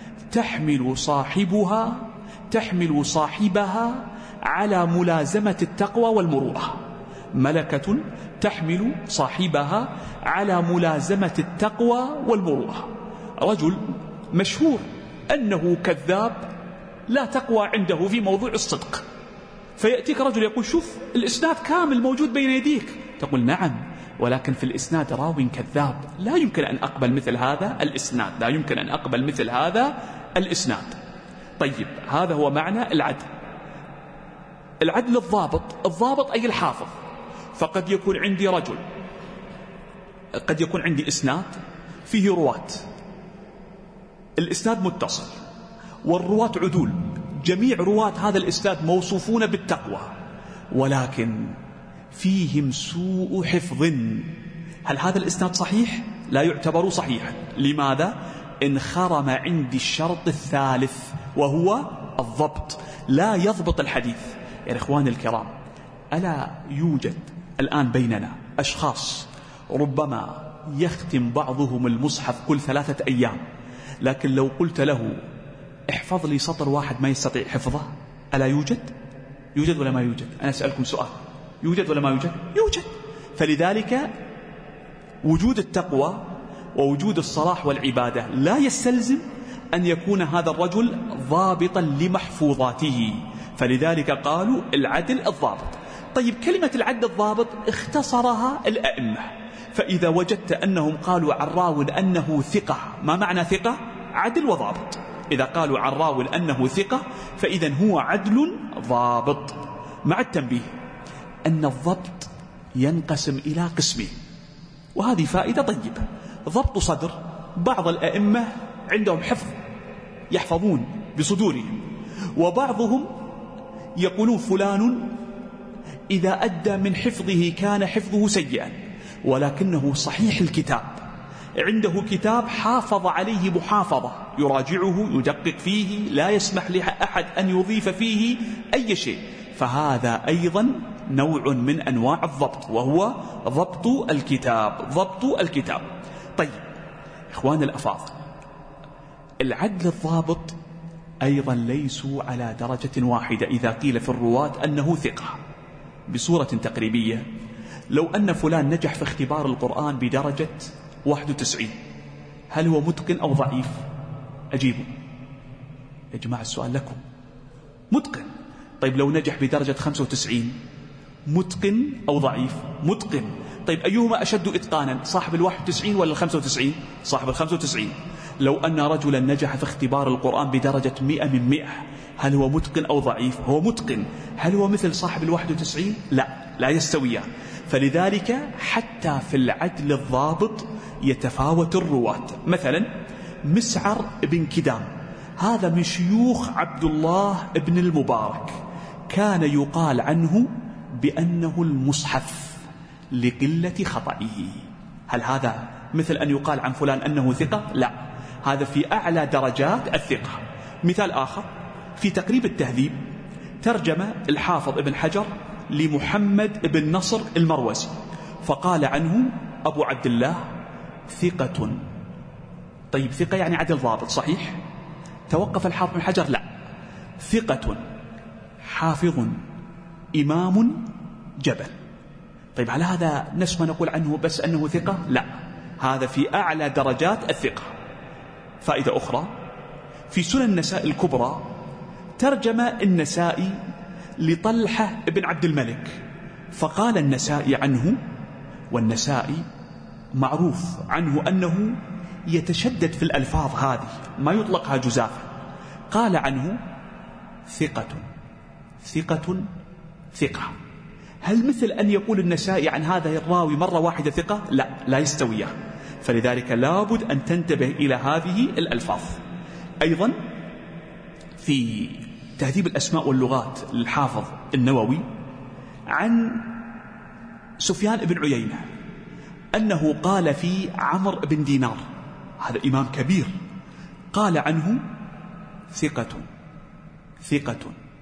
تحمل صاحبها تحمل صاحبها على ملازمة التقوى والمروءة. ملكة تحمل صاحبها على ملازمة التقوى والمروءة. رجل مشهور أنه كذاب لا تقوى عنده في موضوع الصدق، فيأتيك رجل يقول شوف الإسناد كامل موجود بين يديك، تقول نعم، ولكن في الإسناد راو كذاب، لا يمكن أن أقبل مثل هذا الإسناد، لا يمكن أن أقبل مثل هذا الإسناد. طيب هذا هو معنى العدل. العدل الضابط، الضابط أي الحافظ. فقد يكون عندي رجل، قد يكون عندي إسناد فيه رواة، الإسناد متصل والرواة عدول، جميع رواة هذا الإسناد موصوفون بالتقوى، ولكن فيهم سوء حفظ. هل هذا الإسناد صحيح؟ لا يعتبر صحيحا. لماذا؟ انخرم عندي الشرط الثالث وهو الضبط. لا يضبط الحديث. يا إخواني الكرام، ألا يوجد الآن بيننا أشخاص ربما يختم بعضهم المصحف كل ثلاثة أيام، لكن لو قلت له احفظ لي سطر واحد ما يستطيع حفظه؟ ألا يوجد؟ يوجد ولا ما يوجد؟ أنا أسألكم سؤال، يوجد ولا ما يوجد؟ يوجد. فلذلك وجود التقوى ووجود الصلاح والعبادة لا يستلزم أن يكون هذا الرجل ضابطا لمحفوظاته، فلذلك قالوا العدل الضابط. طيب كلمة العدل الضابط اختصرها الأئمة، فإذا وجدت أنهم قالوا عن راو أنه ثقة، ما معنى ثقة؟ عدل وضابط. إذا قالوا عن راو أنه ثقة فإذا هو عدل ضابط، مع التنبيه أن الضبط ينقسم إلى قسمين، وهذه فائدة طيبة. ضبط صدر، بعض الأئمة عندهم حفظ يحفظون بصدورهم، وبعضهم يقولون فلان إذا أدى من حفظه كان حفظه سيئا ولكنه صحيح الكتاب، عنده كتاب حافظ عليه محافظة، يراجعه يدقق فيه، لا يسمح لأحد أن يضيف فيه أي شيء، فهذا أيضا نوع من أنواع الضبط، وهو ضبط الكتاب. ضبط الكتاب. طيب إخوان الأفاضل، العدل الضابط أيضا ليسوا على درجة واحدة. إذا قيل في الرواة أنه ثقة بصورة تقريبية، لو أن فلان نجح في اختبار القرآن بدرجة واحد وتسعين، هل هو متقن أو ضعيف؟ أجيبوا يا جماعة، السؤال لكم. متقن. طيب لو نجح بدرجة خمسة وتسعين، متقن أو ضعيف؟ متقن. طيب أيهما أشد إتقانا، صاحب الواحد وتسعين ولا الخمسة وتسعين؟ صاحب الخمسة وتسعين. لو أن رجلا نجح في اختبار القرآن بدرجة مئة من مئة، هل هو متقن أو ضعيف؟ هو متقن. هل هو مثل صاحب الواحد وتسعين؟ لا، لا يستويان. فلذلك حتى في العدل الضابط يتفاوت الرواة. مثلا مسعر بن كدام، هذا من شيوخ عبد الله بن المبارك، كان يقال عنه بأنه المصحف لقلة خطئه. هل هذا مثل أن يقال عن فلان أنه ثقة؟ لا، هذا في أعلى درجات الثقة. مثال آخر في تقريب التهذيب، ترجم الحافظ ابن حجر لمحمد بن نصر المروزي، فقال عنه أبو عبد الله ثقة. طيب ثقة يعني عدل ضابط، صحيح؟ توقف الحافظ بن حجر، لا، ثقة حافظ إمام جبل. طيب هل هذا نسمى نقول عنه بس أنه ثقة؟ لا، هذا في أعلى درجات الثقة. فائدة أخرى في سنن النساء الكبرى، ترجم النسائي لطلحة بن عبد الملك، فقال النسائي عنه، والنسائي معروف عنه أنه يتشدد في الألفاظ هذه، ما يطلقها جزافا، قال عنه ثقة ثقة ثقة. هل مثل أن يقول النسائي عن هذا الراوي مرة واحدة ثقة؟ لا، لا يستويان. فلذلك لابد أن تنتبه إلى هذه الألفاظ. أيضا في تهذيب الأسماء واللغات للحافظ النووي عن سفيان بن عيينة أنه قال في عمرو بن دينار، هذا إمام كبير، قال عنه ثقة ثقة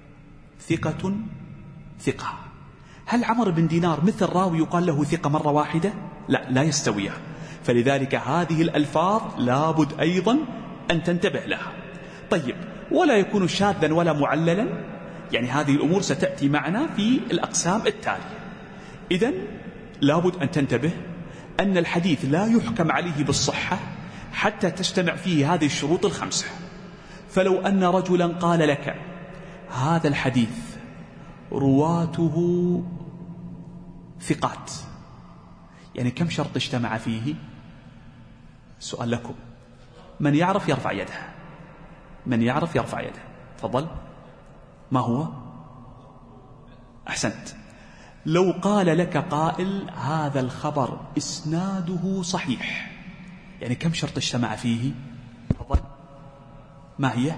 ثقة ثقة. هل عمرو بن دينار مثل راوي يقال له ثقة مرة واحدة؟ لا، لا يستويان. فلذلك هذه الألفاظ لابد أيضا أن تنتبه لها. طيب ولا يكون شاذا ولا معللا، يعني هذه الأمور ستأتي معنا في الأقسام التالية. إذن لابد أن تنتبه أن الحديث لا يحكم عليه بالصحة حتى تجتمع فيه هذه الشروط الخمسة. فلو أن رجلا قال لك هذا الحديث رواته ثقات، يعني كم شرط اجتمع فيه؟ سؤال لكم، من يعرف يرفع يده، من يعرف يرفع يده. تفضل. ما هو؟ أحسنت. لو قال لك قائل هذا الخبر إسناده صحيح، يعني كم شرط اجتمع فيه؟ تفضل. ما هي؟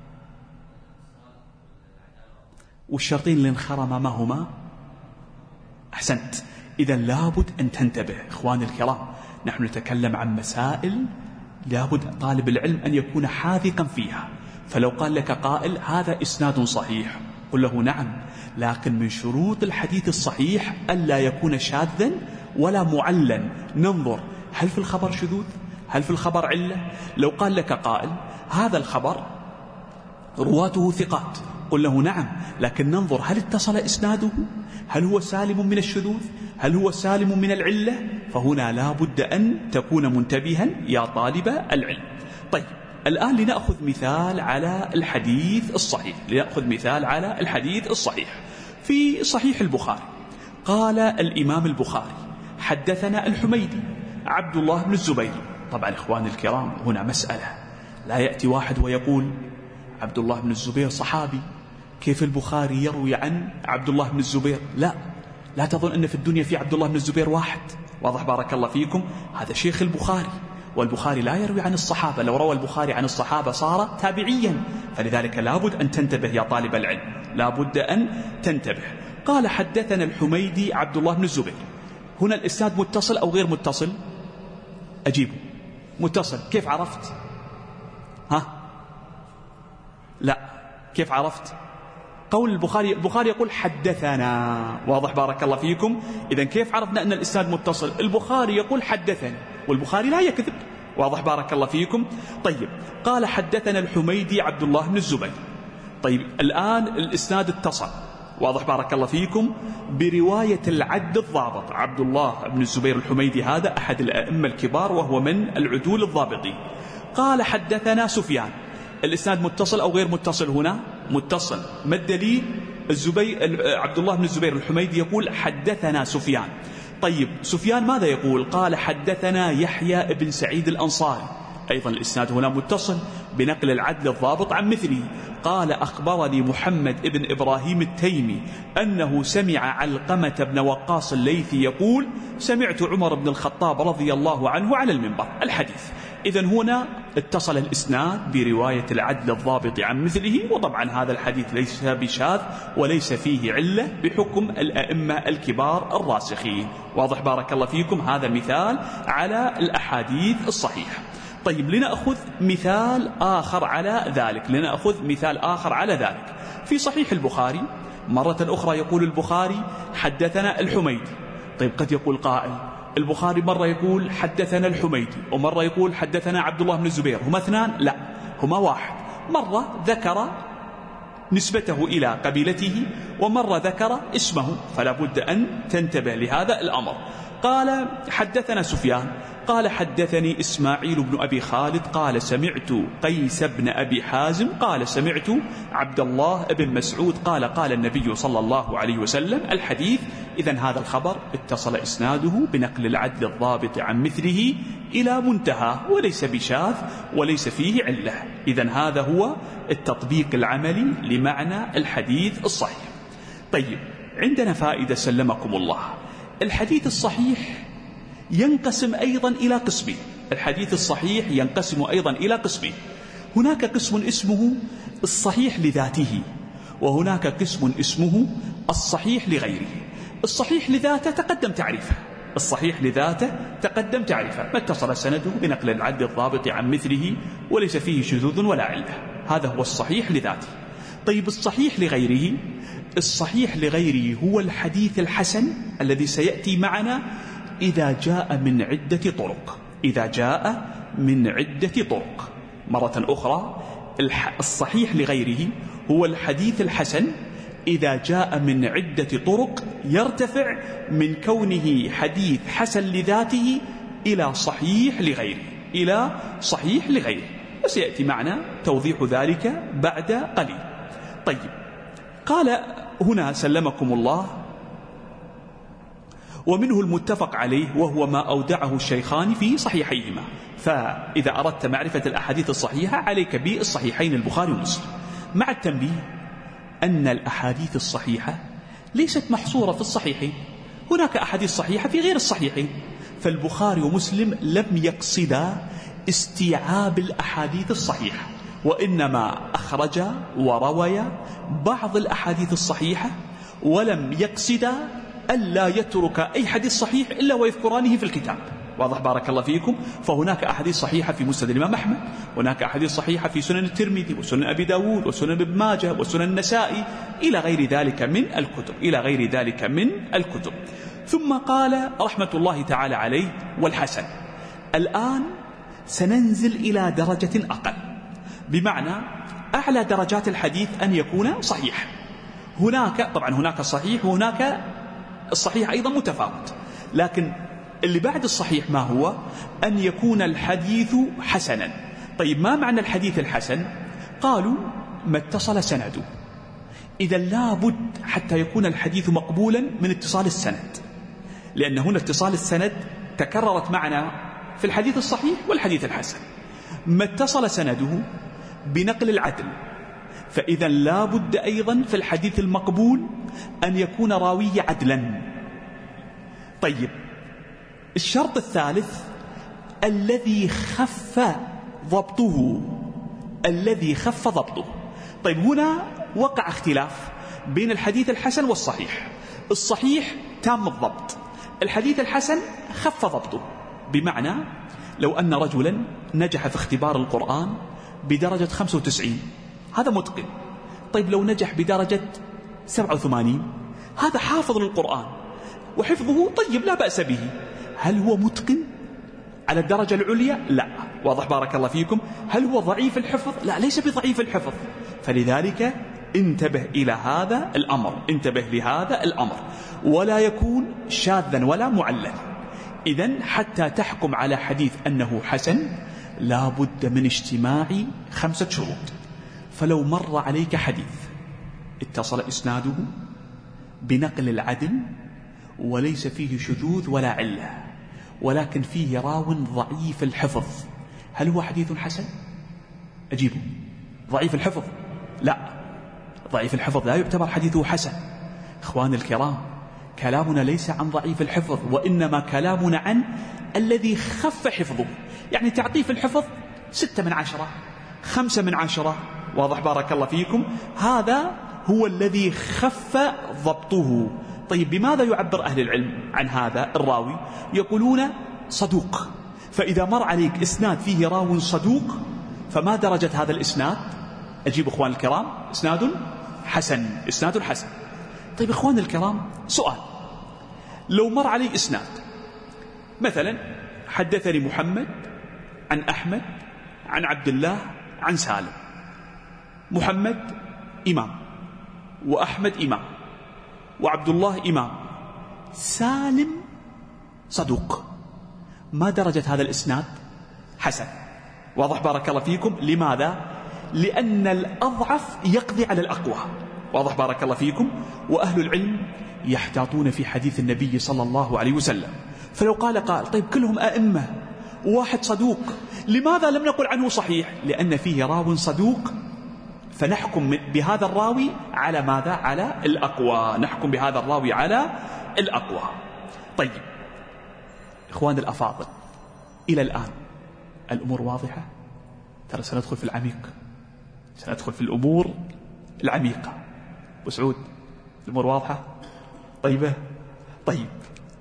والشرطين اللي انخرما ما هما؟ أحسنت. إذن لابد أن تنتبه إخواني الكرام، نحن نتكلم عن مسائل لابد طالب العلم أن يكون حاذقا فيها. فلو قال لك قائل هذا إسناد صحيح، قل له نعم، لكن من شروط الحديث الصحيح ألا يكون شاذا ولا معلا. ننظر هل في الخبر شذوذ، هل في الخبر علة. لو قال لك قائل هذا الخبر رواته ثقات، قل له نعم، لكن ننظر هل اتصل إسناده، هل هو سالم من الشذوذ، هل هو سالم من العلة. فهنا لا بد أن تكون منتبها يا طالب العلم. طيب الآن لنأخذ مثال على الحديث الصحيح، لنأخذ مثال على الحديث الصحيح. في صحيح البخاري قال الإمام البخاري حدثنا الحميدي عبد الله بن الزبير. طبعا إخواني الكرام هنا مسألة، لا يأتي واحد ويقول عبد الله بن الزبير صحابي، كيف البخاري يروي عن عبد الله بن الزبير؟ لا لا تظن أن في الدنيا في عبد الله بن الزبير واحد. واضح بارك الله فيكم؟ هذا شيخ البخاري، والبخاري لا يروي عن الصحابة. لو روى البخاري عن الصحابة صار تابعيا. فلذلك لابد أن تنتبه يا طالب العلم، لابد أن تنتبه. قال حدثنا الحميدي عبد الله بن الزبير. هنا الإسناد متصل أو غير متصل؟ أجيبه متصل. كيف عرفت؟ ها لا، كيف عرفت؟ قول البخاري، البخاري يقول حدثنا. واضح بارك الله فيكم؟ إذن كيف عرفنا أن الإسناد متصل؟ البخاري يقول حدثنا، والبخاري لا يكذب. واضح بارك الله فيكم؟ طيب قال حدثنا الحميدي عبد الله بن الزبير. طيب الآن الإسناد اتصل، واضح بارك الله فيكم، برواية العدل الضابط عبد الله بن الزبير الحميدي، هذا أحد الأئمة الكبار وهو من العدول الضابطين. قال حدثنا سفيان. الإسناد متصل أو غير متصل؟ هنا متصل. ما الدليل؟ الزبير عبد الله بن الزبير الحميدي يقول حدثنا سفيان. طيب سفيان ماذا يقول؟ قال حدثنا يحيى بن سعيد الأنصاري. أيضا الإسناد هنا متصل بنقل العدل الضابط عن مثله. قال أخبرني محمد بن إبراهيم التيمي أنه سمع علقمة بن وقاص الليثي يقول سمعت عمر بن الخطاب رضي الله عنه على المنبر. الحديث إذن هنا اتصل الإسناد برواية العدل الضابط عن مثله. وطبعا هذا الحديث ليس بشاذ وليس فيه علة بحكم الأئمة الكبار الراسخين. واضح بارك الله فيكم؟ هذا مثال على الأحاديث الصحيحة. طيب لنأخذ مثال آخر على ذلك، لنأخذ مثال آخر على ذلك. في صحيح البخاري مرة أخرى يقول البخاري حدثنا الحميدي. طيب قد يقول قائل البخاري مرة يقول حدثنا الحميدي ومرة يقول حدثنا عبد الله بن الزبير، هما اثنان؟ لا، هما واحد. مرة ذكر نسبته إلى قبيلته ومرة ذكر اسمه، فلا بد أن تنتبه لهذا الأمر. قال حدثنا سفيان قال حدثني إسماعيل بن أبي خالد قال سمعت قيس بن أبي حازم قال سمعت عبد الله بن مسعود قال قال النبي صلى الله عليه وسلم. الحديث إذن هذا الخبر اتصل إسناده بنقل العدل الضابط عن مثله إلى منتهى، وليس بشاذ وليس فيه علة. إذن هذا هو التطبيق العملي لمعنى الحديث الصحيح. طيب عندنا فائدة سلمكم الله. الحديث الصحيح ينقسم أيضا إلى قسمين. الحديث الصحيح ينقسم أيضا إلى قسمين. هناك قسم اسمه الصحيح لذاته، وهناك قسم اسمه الصحيح لغيره. الصحيح لذاته تقدم تعريفه، الصحيح لذاته تقدم تعريفه، ما اتصل سنده بنقل العدل الضابط عن مثله وليس فيه شذوذ ولا علة، هذا هو الصحيح لذاته. طيب الصحيح لغيره، الصحيح لغيره هو الحديث الحسن الذي سيأتي معنا إذا جاء من عدة طرق، إذا جاء من عدة طرق. مرة أخرى الصحيح لغيره هو الحديث الحسن إذا جاء من عدة طرق يرتفع من كونه حديث حسن لذاته إلى صحيح لغيره، إلى صحيح لغيره، وسيأتي معنا توضيح ذلك بعد قليل. طيب قال هنا سلمكم الله ومنه المتفق عليه وهو ما أودعه الشيخان في صحيحيهما. فإذا أردت معرفة الأحاديث الصحيحة عليك بالصحيحين البخاري ومسلم، مع التنبيه أن الأحاديث الصحيحة ليست محصورة في الصحيحين، هناك أحاديث صحيحة في غير الصحيحين. فالبخاري ومسلم لم يقصدا استيعاب الأحاديث الصحيحة، وإنما أخرجا ورويا بعض الأحاديث الصحيحة، ولم يقصدا ألا يترك أي حديث صحيح إلا ويذكرانه في الكتاب. واضح بارك الله فيكم. فهناك أحاديث صحيحة في مسند الإمام أحمد، هناك أحاديث صحيحة في سنن الترمذي وسنن أبي داود وسنن ابن ماجه وسنن النسائي إلى غير ذلك من الكتب إلى غير ذلك من الكتب. ثم قال رحمة الله تعالى عليه: والحسن. الآن سننزل إلى درجة أقل، بمعنى أعلى درجات الحديث أن يكون صحيح. هناك طبعا هناك الصحيح وهناك الصحيح أيضا متفاوت، لكن اللي بعد الصحيح ما هو؟ أن يكون الحديث حسنا. طيب ما معنى الحديث الحسن؟ قالوا: ما اتصل سنده. إذا لابد حتى يكون الحديث مقبولا من اتصال السند، لأن هنا اتصال السند تكررت معنا في الحديث الصحيح والحديث الحسن. ما اتصل سنده بنقل العدل، فإذا لابد أيضا في الحديث المقبول أن يكون راوي عدلا. طيب الشرط الثالث الذي خف ضبطه الذي خف ضبطه. طيب هنا وقع اختلاف بين الحديث الحسن والصحيح. الصحيح تام الضبط، الحديث الحسن خف ضبطه. بمعنى لو أن رجلا نجح في اختبار القرآن بدرجة خمسة وتسعين، هذا متقن. طيب لو نجح بدرجة سبعة وثمانين، هذا حافظ للقرآن وحفظه طيب لا بأس به، هل هو متقن على الدرجة العليا؟ لا. واضح بارك الله فيكم. هل هو ضعيف الحفظ؟ لا، ليس بضعيف الحفظ. فلذلك انتبه إلى هذا الأمر، انتبه لهذا الأمر، ولا يكون شاذا ولا معللا. إذن حتى تحكم على حديث أنه حسن لا بد من اجتماع خمسة شروط. فلو مر عليك حديث اتصل إسناده بنقل العدل وليس فيه شذوذ ولا علة، ولكن فيه راو ضعيف الحفظ، هل هو حديث حسن؟ أجيبه. ضعيف الحفظ؟ لا، ضعيف الحفظ لا يعتبر حديثه حسن. إخواني الكرام، كلامنا ليس عن ضعيف الحفظ، وإنما كلامنا عن الذي خف حفظه. يعني تعطيه في الحفظ ستة من عشرة، خمسة من عشرة. واضح بارك الله فيكم. هذا هو الذي خف ضبطه. طيب بماذا يعبر أهل العلم عن هذا الراوي؟ يقولون صدوق. فإذا مر عليك إسناد فيه راو صدوق، فما درجة هذا الإسناد؟ أجيب إخوان الكرام، إسناد حسن، إسناد حسن. طيب إخوان الكرام، سؤال: لو مر علي إسناد مثلا حدثني محمد عن أحمد عن عبد الله عن سالم، محمد إمام وأحمد إمام وعبد الله إمام، سالم صدوق، ما درجة هذا الإسناد؟ حسن. واضح بارك الله فيكم. لماذا؟ لأن الأضعف يقضي على الأقوى. واضح بارك الله فيكم. وأهل العلم يحتاطون في حديث النبي صلى الله عليه وسلم. فلو قال قال طيب كلهم أئمة واحد صدوق، لماذا لم نقل عنه صحيح؟ لأن فيه راو صدوق، فنحكم بهذا الراوي على ماذا؟ على الأقوى. نحكم بهذا الراوي على الأقوى. طيب إخوان الأفاضل، إلى الآن الأمور واضحة؟ ترى سندخل في العميق، سندخل في الأمور العميقة. وسعود، الأمور واضحة؟ طيبة؟ طيب،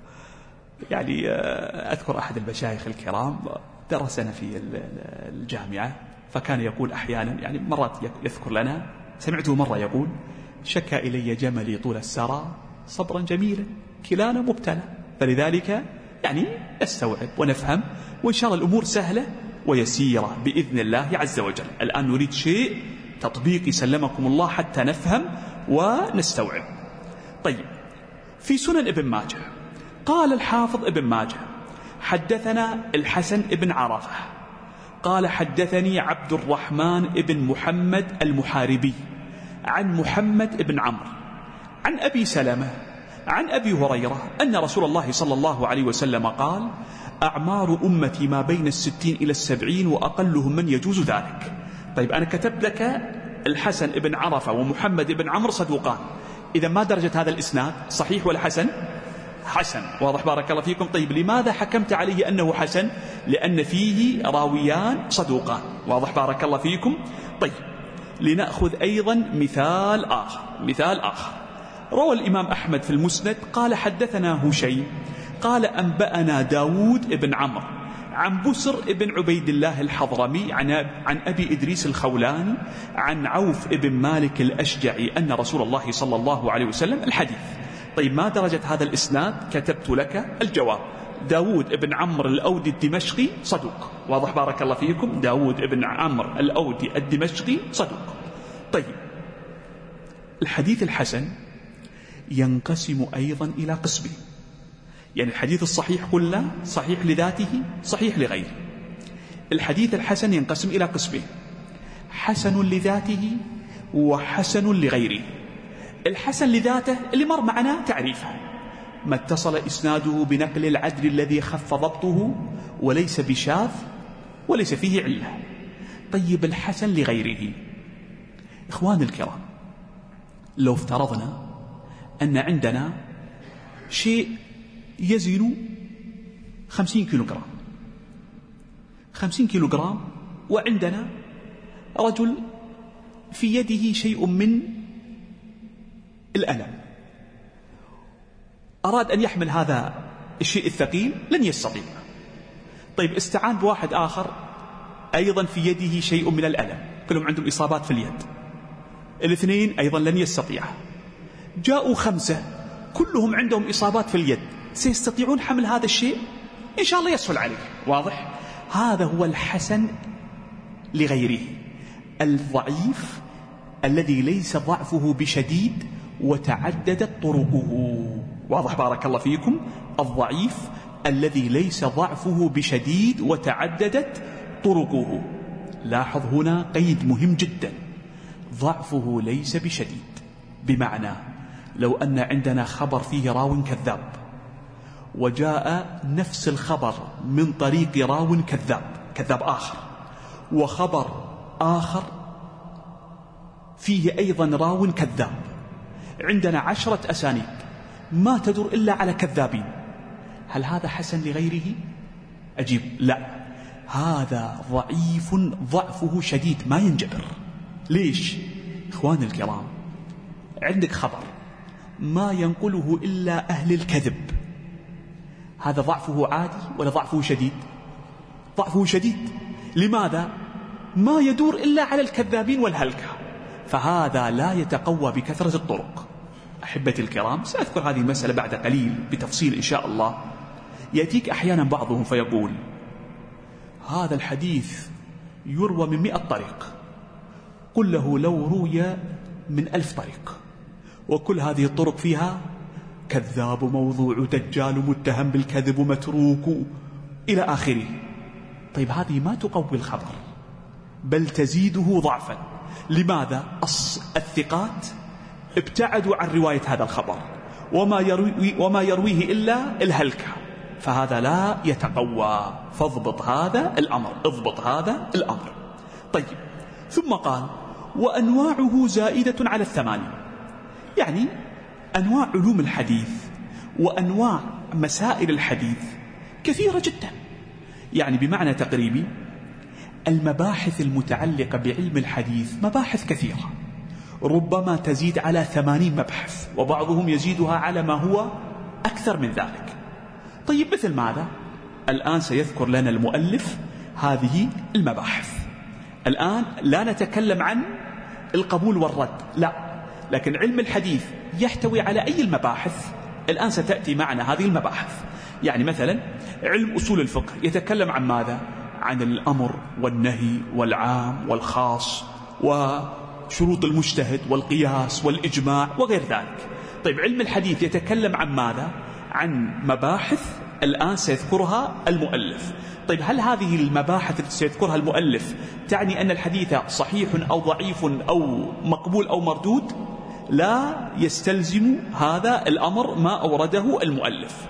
يعني أذكر أحد المشايخ الكرام درسنا في الجامعة، فكان يقول أحيانا، يعني مرات يذكر لنا، سمعته مرة يقول: شكى إلي جملي طول السرى صبرا جميلا كلانا مبتلى. فلذلك يعني نستوعب ونفهم، وإن شاء الله الأمور سهلة ويسيرة بإذن الله عز وجل. الآن نريد شيء تطبيقي سلمكم الله حتى نفهم ونستوعب. طيب، في سنن ابن ماجه قال الحافظ ابن ماجه: حدثنا الحسن ابن عرفة قال حدثني عبد الرحمن ابن محمد المحاربي عن محمد ابن عمرو عن أبي سلمة عن أبي هريرة أن رسول الله صلى الله عليه وسلم قال: أعمار أمتي ما بين الستين إلى السبعين وأقلهم من يجوز ذلك. طيب أنا كتبت لك الحسن ابن عرفة ومحمد ابن عمرو صدوقان، إذا ما درجة هذا الإسناد؟ صحيح ولا حسن؟ حسن. واضح بارك الله فيكم. طيب لماذا حكمت عليه أنه حسن؟ لأن فيه راويان صدوقان. واضح بارك الله فيكم. طيب لنأخذ أيضا مثال آخر. مثال آخر روى الإمام أحمد في المسند قال: حدثنا هشيم قال أنبأنا داود ابن عمرو عن بسر ابن عبيد الله الحضرمي عن, عن أبي إدريس الخولاني عن عوف ابن مالك الأشجعي أن رسول الله صلى الله عليه وسلم الحديث. طيب ما درجة هذا الإسناد؟ كتبت لك الجواب: داود ابن عمرو الأودي الدمشقي صدوق. واضح بارك الله فيكم؟ داود ابن عمرو الأودي الدمشقي صدوق. طيب الحديث الحسن ينقسم أيضا إلى قسمين، يعني الحديث الصحيح كله صحيح لذاته صحيح لغيره. الحديث الحسن ينقسم إلى قسمين: حسن لذاته وحسن لغيره. الحسن لذاته اللي مر معنا تعريفه: ما اتصل إسناده بنقل العدل الذي خف ضبطه وليس بشاذ وليس فيه علة. طيب الحسن لغيره، إخوان الكرام، لو افترضنا أن عندنا شيء يزن خمسين كيلو جرام خمسين كيلو جرام وعندنا رجل في يده شيء من الألم، أراد أن يحمل هذا الشيء الثقيل لن يستطيع. طيب استعان بواحد آخر أيضا في يده شيء من الألم، كلهم عندهم إصابات في اليد، الاثنين أيضا لن يستطيع. جاءوا خمسة كلهم عندهم إصابات في اليد، سيستطيعون حمل هذا الشيء؟ إن شاء الله يسهل عليه. واضح؟ هذا هو الحسن لغيره، الضعيف الذي ليس ضعفه بشديد وتعددت طرقه. واضح بارك الله فيكم؟ الضعيف الذي ليس ضعفه بشديد وتعددت طرقه. لاحظ هنا قيد مهم جدا: ضعفه ليس بشديد، بمعنى لو أن عندنا خبر فيه راو كذاب وجاء نفس الخبر من طريق راو كذاب كذاب آخر، وخبر آخر فيه أيضا راو كذاب، عندنا عشرة أسانيد ما تدر إلا على كذابين، هل هذا حسن لغيره؟ أجيب: لا، هذا ضعيف ضعفه شديد ما ينجبر. ليش؟ إخوان الكرام، عندك خبر ما ينقله إلا أهل الكذب، هذا ضعفه عادي ولا ضعفه شديد؟ ضعفه شديد. لماذا؟ ما يدور إلا على الكذابين والهلكة، فهذا لا يتقوى بكثرة الطرق. أحبتي الكرام، سأذكر هذه المسألة بعد قليل بتفصيل إن شاء الله. يأتيك أحيانا بعضهم فيقول: هذا الحديث يروى من مئة طريق. قل له: لو روي من ألف طريق وكل هذه الطرق فيها كذاب موضوع دجال متهم بالكذب متروك إلى آخره. طيب هذه ما تقوي الخبر بل تزيده ضعفا. لماذا؟ الثقات ابتعدوا عن رواية هذا الخبر، وما, يروي وما يرويه إلا الهلكة، فهذا لا يتقوى. فاضبط هذا الأمر، اضبط هذا الأمر. طيب ثم قال: وأنواعه زائدة على الثمانين، يعني أنواع علوم الحديث وأنواع مسائل الحديث كثيرة جدا، يعني بمعنى تقريبي المباحث المتعلقة بعلم الحديث مباحث كثيرة، ربما تزيد على ثمانين مبحث، وبعضهم يزيدها على ما هو أكثر من ذلك. طيب مثل ماذا؟ الآن سيذكر لنا المؤلف هذه المباحث. الآن لا نتكلم عن القبول والرد، لا، لكن علم الحديث يحتوي على أي المباحث؟ الآن ستأتي معنا هذه المباحث. يعني مثلا علم أصول الفقه يتكلم عن ماذا؟ عن الأمر والنهي والعام والخاص وشروط المجتهد والقياس والإجماع وغير ذلك. طيب علم الحديث يتكلم عن ماذا؟ عن مباحث الآن سيذكرها المؤلف. طيب هل هذه المباحث التي سيذكرها المؤلف تعني أن الحديث صحيح أو ضعيف أو مقبول أو مردود؟ لا يستلزم هذا الأمر ما أورده المؤلف.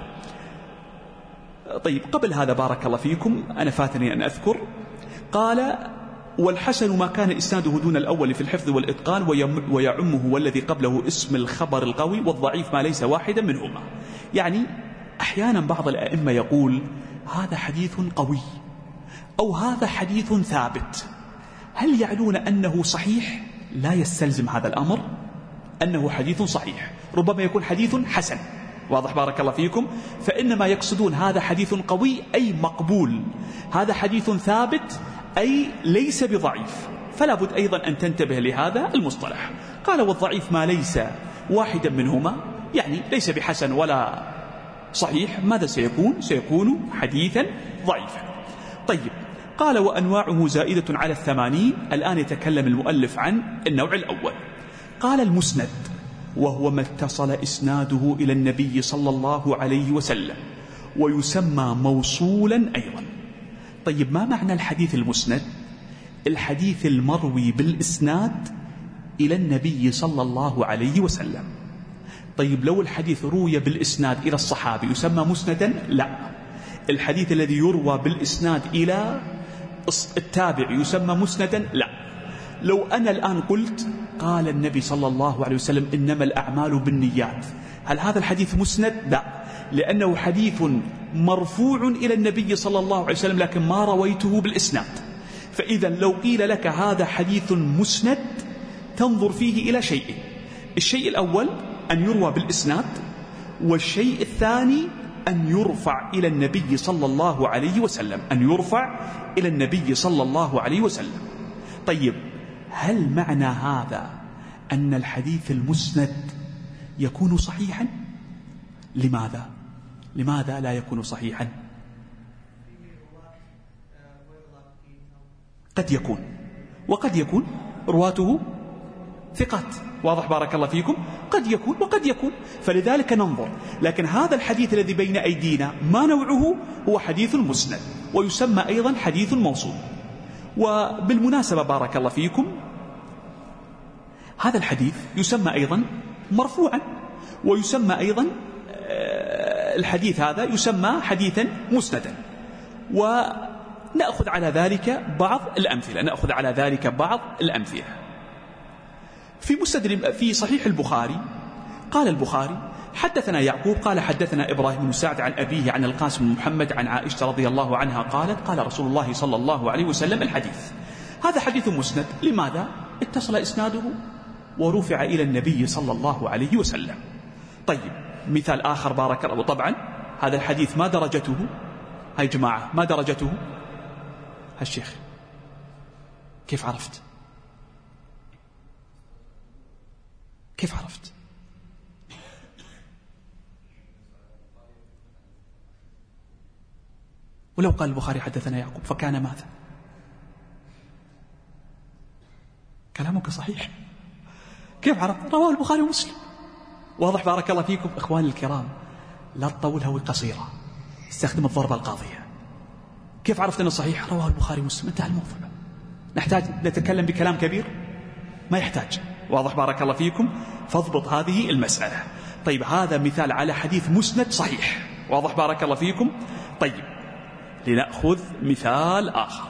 طيب قبل هذا بارك الله فيكم أنا فاتني أن أذكر، قال: والحسن ما كان إسناده دون الأول في الحفظ والإتقان ويعمه والذي قبله اسم الخبر القوي، والضعيف ما ليس واحدا منهما. يعني أحيانا بعض الأئمة يقول هذا حديث قوي أو هذا حديث ثابت، هل يعنون أنه صحيح؟ لا يستلزم هذا الأمر أنه حديث صحيح، ربما يكون حديث حسن، واضح بارك الله فيكم؟ فإنما يقصدون هذا حديث قوي أي مقبول، هذا حديث ثابت أي ليس بضعيف. فلا بد أيضا أن تنتبه لهذا المصطلح. قال والضعيف ما ليس واحدا منهما، يعني ليس بحسن ولا صحيح، ماذا سيكون؟ سيكون حديثا ضعيفا. طيب، قال وأنواعه زائدة على الثمانين. الآن يتكلم المؤلف عن النوع الأول. قال المسند وهو ما اتصل إسناده إلى النبي صلى الله عليه وسلم ويسمى موصولا أيضا. طيب، ما معنى الحديث المسند؟ الحديث المروي بالإسناد إلى النبي صلى الله عليه وسلم. طيب، لو الحديث روي بالإسناد إلى الصحابي يسمى مسندا؟ لا، الحديث الذي يروى بالإسناد إلى التابع يسمى مسندا؟ لا. لو أنا الآن قلت قال النبي صلى الله عليه وسلم إنما الأعمال بالنيات، هل هذا الحديث مسند؟ لا، لأنه حديث مرفوع إلى النبي صلى الله عليه وسلم لكن ما رويته بالإسناد. فإذا لو قيل لك هذا حديث مسند تنظر فيه إلى شيئين: الشيء الأول أن يروى بالإسناد، والشيء الثاني أن يرفع إلى النبي صلى الله عليه وسلم، أن يرفع إلى النبي صلى الله عليه وسلم. طيب، هل معنى هذا أن الحديث المسند يكون صحيحا؟ لماذا؟ لماذا لا يكون صحيحا؟ قد يكون، وقد يكون رواته ثقات، واضح بارك الله فيكم؟ قد يكون وقد يكون، فلذلك ننظر. لكن هذا الحديث الذي بين أيدينا ما نوعه؟ هو حديث مسند، ويسمى أيضا حديث موصول. وبالمناسبة بارك الله فيكم، هذا الحديث يسمى أيضا مرفوعا، ويسمى أيضا الحديث هذا يسمى حديثا مسندا. ونأخذ على ذلك بعض الأمثلة نأخذ على ذلك بعض الأمثلة في مسند في صحيح البخاري. قال البخاري حدثنا يعقوب قال حدثنا إبراهيم بن سعد عن أبيه عن القاسم بن محمد عن عائشة رضي الله عنها قالت قال رسول الله صلى الله عليه وسلم الحديث. هذا حديث مسند، لماذا؟ اتصل إسناده ورفع إلى النبي صلى الله عليه وسلم. طيب، مثال آخر بارك الله. وطبعا هذا الحديث ما درجته؟ هاي جماعة، ما درجته؟ هالشيخ كيف عرفت؟ كيف عرفت؟ ولو قال البخاري حدثنا يعقوب فكان ماذا؟ كلامك صحيح. كيف عرفت؟ رواه البخاري ومسلم. واضح بارك الله فيكم؟ إخواني الكرام، لا تطولها وقصيرة، استخدم الضربة القاضية. كيف عرفت أنه صحيح؟ رواه البخاري ومسلم، انتهى الموضوع. نحتاج نتكلم بكلام كبير؟ ما يحتاج. واضح بارك الله فيكم؟ فاضبط هذه المسألة. طيب، هذا مثال على حديث مسند صحيح. واضح بارك الله فيكم؟ طيب، لنأخذ مثال آخر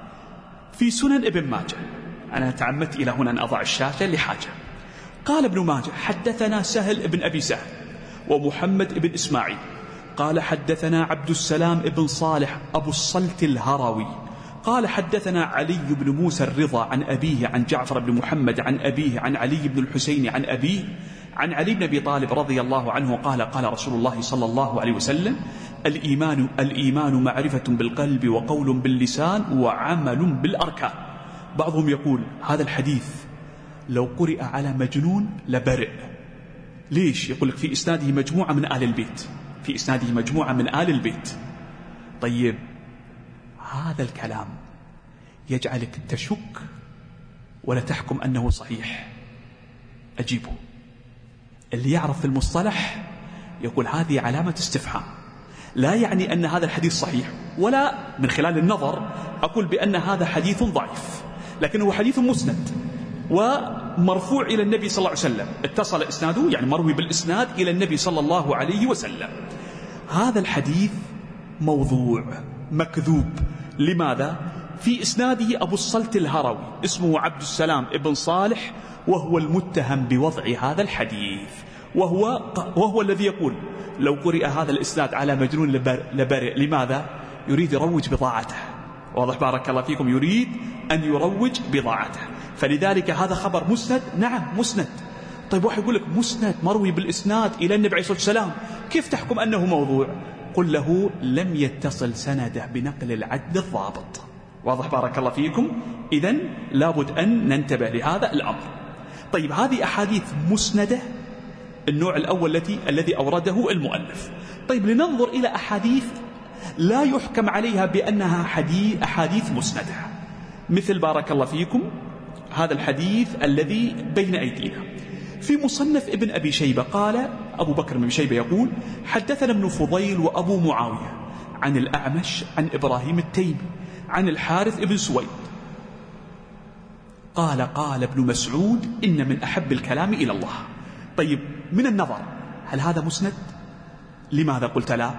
في سنن ابن ماجه. أنا تعمدت إلى هنا أن أضع الشاشة لحاجة. قال ابن ماجه حدثنا سهل ابن أبي سهل ومحمد ابن إسماعيل قال حدثنا عبد السلام ابن صالح أبو الصلت الهروي قال حدثنا علي بن موسى الرضا عن أبيه عن جعفر بن محمد عن أبيه عن علي بن الحسين عن أبيه عن علي بن أبي طالب رضي الله عنه قال قال رسول الله صلى الله عليه وسلم الإيمان, الإيمان معرفة بالقلب وقول باللسان وعمل بالأركان. بعضهم يقول هذا الحديث لو قرئ على مجنون لبرئ. ليش؟ يقول لك في إسناده مجموعة من آل البيت في إسناده مجموعة من آل البيت. طيب، هذا الكلام يجعلك تشك ولا تحكم أنه صحيح. أجيبه. اللي يعرف في المصطلح يقول هذه علامة استفهام، لا يعني أن هذا الحديث صحيح، ولا من خلال النظر أقول بأن هذا حديث ضعيف، لكنه حديث مسند ومرفوع إلى النبي صلى الله عليه وسلم، اتصل إسناده يعني مروي بالإسناد إلى النبي صلى الله عليه وسلم. هذا الحديث موضوع مكذوب. لماذا؟ في إسناده أبو الصلت الهروي اسمه عبد السلام ابن صالح، وهو المتهم بوضع هذا الحديث، وهو, وهو الذي يقول لو قرئ هذا الإسناد على مجنون لبرئ. لماذا؟ يريد يروج بضاعته. واضح بارك الله فيكم؟ يريد أن يروج بضاعته. فلذلك هذا خبر مسند. نعم مسند. طيب واحد يقول لك مسند مروي بالإسناد إلى النبي عليه الصلاة والسلام، كيف تحكم أنه موضوع؟ قل له لم يتصل سنده بنقل العدل الضابط. واضح بارك الله فيكم؟ إذن لابد أن ننتبه لهذا الأمر. طيب هذه أحاديث مسندة النوع الأول التي الذي أورده المؤلف. طيب لننظر إلى أحاديث لا يحكم عليها بأنها حديث أحاديث مسندة، مثل بارك الله فيكم هذا الحديث الذي بين أيدينا في مصنف ابن أبي شيبة. قال أبو بكر بن شيبة يقول حدثنا ابن فضيل وأبو معاوية عن الأعمش عن إبراهيم التيمي عن الحارث ابن سويد قال قال ابن مسعود إن من أحب الكلام إلى الله. طيب من النظر هل هذا مسند؟ لماذا قلت لا؟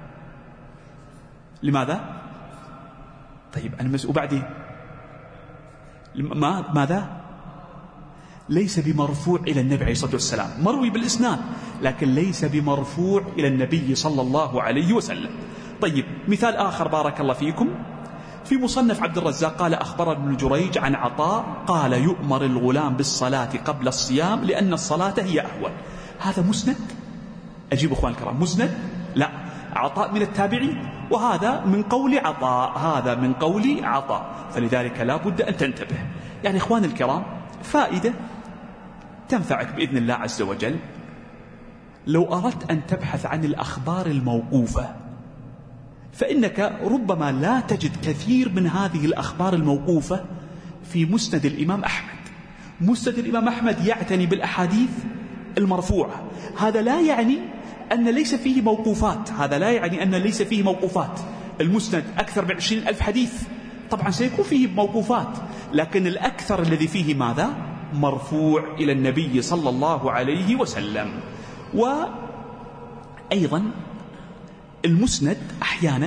لماذا؟ طيب أنا مس... وبعدين ما... ماذا؟ ليس بمرفوع إلى النبي عليه الصلاة والسلام، مروي بالإسناد لكن ليس بمرفوع إلى النبي صلى الله عليه وسلم. طيب مثال آخر بارك الله فيكم في مصنف عبد الرزاق قال أخبر ابن جريج عن عطاء قال يؤمر الغلام بالصلاة قبل الصيام لأن الصلاة هي أهون. هذا مسند؟ أجيب أخوان الكرام مسند؟ لا، عطاء من التابعين وهذا من قول عطاء، هذا من قول عطاء، فلذلك لا بد أن تنتبه. يعني إخوان الكرام فائدة تنفعك بإذن الله عز وجل. لو أردت أن تبحث عن الأخبار الموقوفة فإنك ربما لا تجد كثير من هذه الأخبار الموقوفة في مسند الإمام أحمد. مسند الإمام أحمد يعتني بالأحاديث المرفوعة، هذا لا يعني أن ليس فيه موقوفات، هذا لا يعني أن ليس فيه موقوفات. المسند أكثر من عشرين ألف حديث، طبعا سيكون فيه موقوفات، لكن الأكثر الذي فيه ماذا؟ مرفوع إلى النبي صلى الله عليه وسلم. وأيضا المسند أحيانا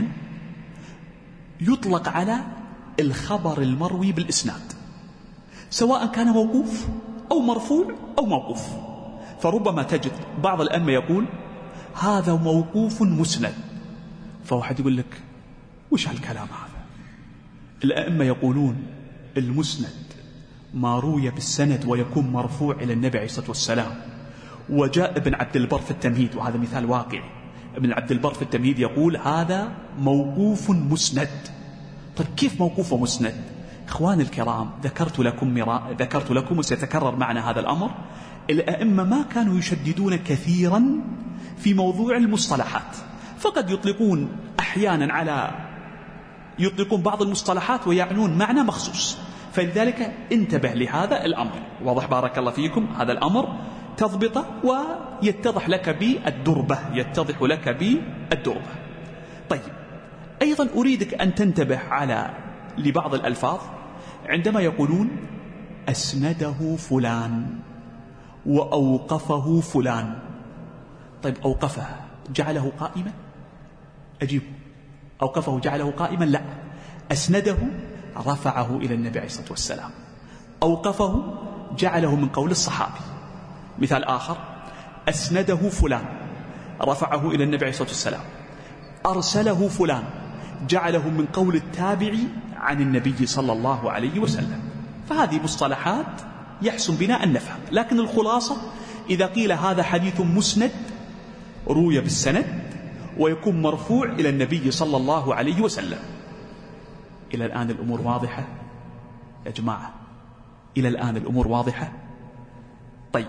يطلق على الخبر المروي بالإسناد، سواء كان موقوف أو مرفوع أو موقوف. فربما تجد بعض الأئمة يقول هذا موقوف مسند، فواحد يقول لك وش هالكلام هذا؟ الأئمة يقولون المسند ما روي بالسند ويكون مرفوع إلى النبي عليه الصلاة والسلام. وجاء ابن عبد البر في التمهيد، وهذا مثال واقعي، ابن عبد البر في التمهيد يقول هذا موقوف مسند. طيب كيف موقوف ومسند؟ إخوان الكرام ذكرت لكم مراء ذكرت لكم وسيتكرر معنا هذا الأمر. الأئمة ما كانوا يشددون كثيرا في موضوع المصطلحات، فقد يطلقون أحيانا على يطلقون بعض المصطلحات ويعنون معنى مخصوص، فلذلك انتبه لهذا الأمر. واضح بارك الله فيكم؟ هذا الأمر تضبطه ويتضح لك بالدربة، يتضح لك بالدربة. طيب أيضا أريدك أن تنتبه على لبعض الألفاظ عندما يقولون أسنده فلان وأوقفه فلان. طيب أوقفه جعله قائما؟ أجيب أوقفه جعله قائما؟ لا، أسنده رفعه إلى النبي عليه الصلاة والسلام، أوقفه جعله من قول الصحابي. مثال آخر أسنده فلان رفعه إلى النبي عليه الصلاة والسلام، أرسله فلان جعله من قول التابعي عن النبي صلى الله عليه وسلم. فهذه مصطلحات يحسن بنا أن نفهم، لكن الخلاصة إذا قيل هذا حديث مسند روي بالسند ويكون مرفوع إلى النبي صلى الله عليه وسلم. إلى الآن الأمور واضحة يا جماعة؟ إلى الآن الأمور واضحة؟ طيب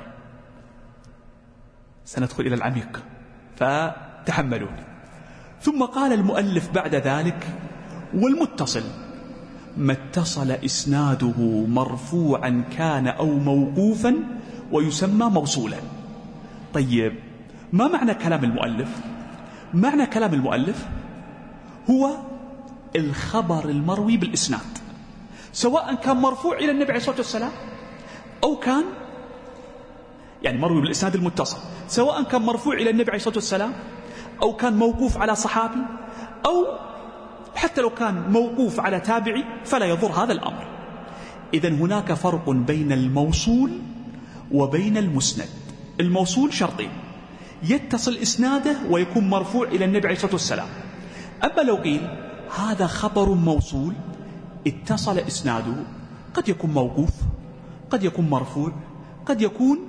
سندخل إلى العميق فتحملوني. ثم قال المؤلف بعد ذلك والمتصل ما اتصل إسناده مرفوعا كان أو موقوفا ويسمى موصولا. طيب ما معنى كلام المؤلف؟ معنى كلام المؤلف هو الخبر المروي بالإسناد، سواء كان مرفوع إلى النبي عليه الصلاة والسلام أو كان يعني مروي بالإسناد المتصل، سواء كان مرفوع إلى النبي عليه الصلاة والسلام أو كان موقوف على صحابي أو حتى لو كان موقوف على تابعي فلا يضر هذا الأمر. إذن هناك فرق بين الموصول وبين المسند. الموصول شرطين: يتصل إسناده ويكون مرفوع إلى النبي عليه الصلاة والسلام. أما لو قيل هذا خبر موصول اتصل إسناده، قد يكون موقوف، قد يكون مرفوع، قد يكون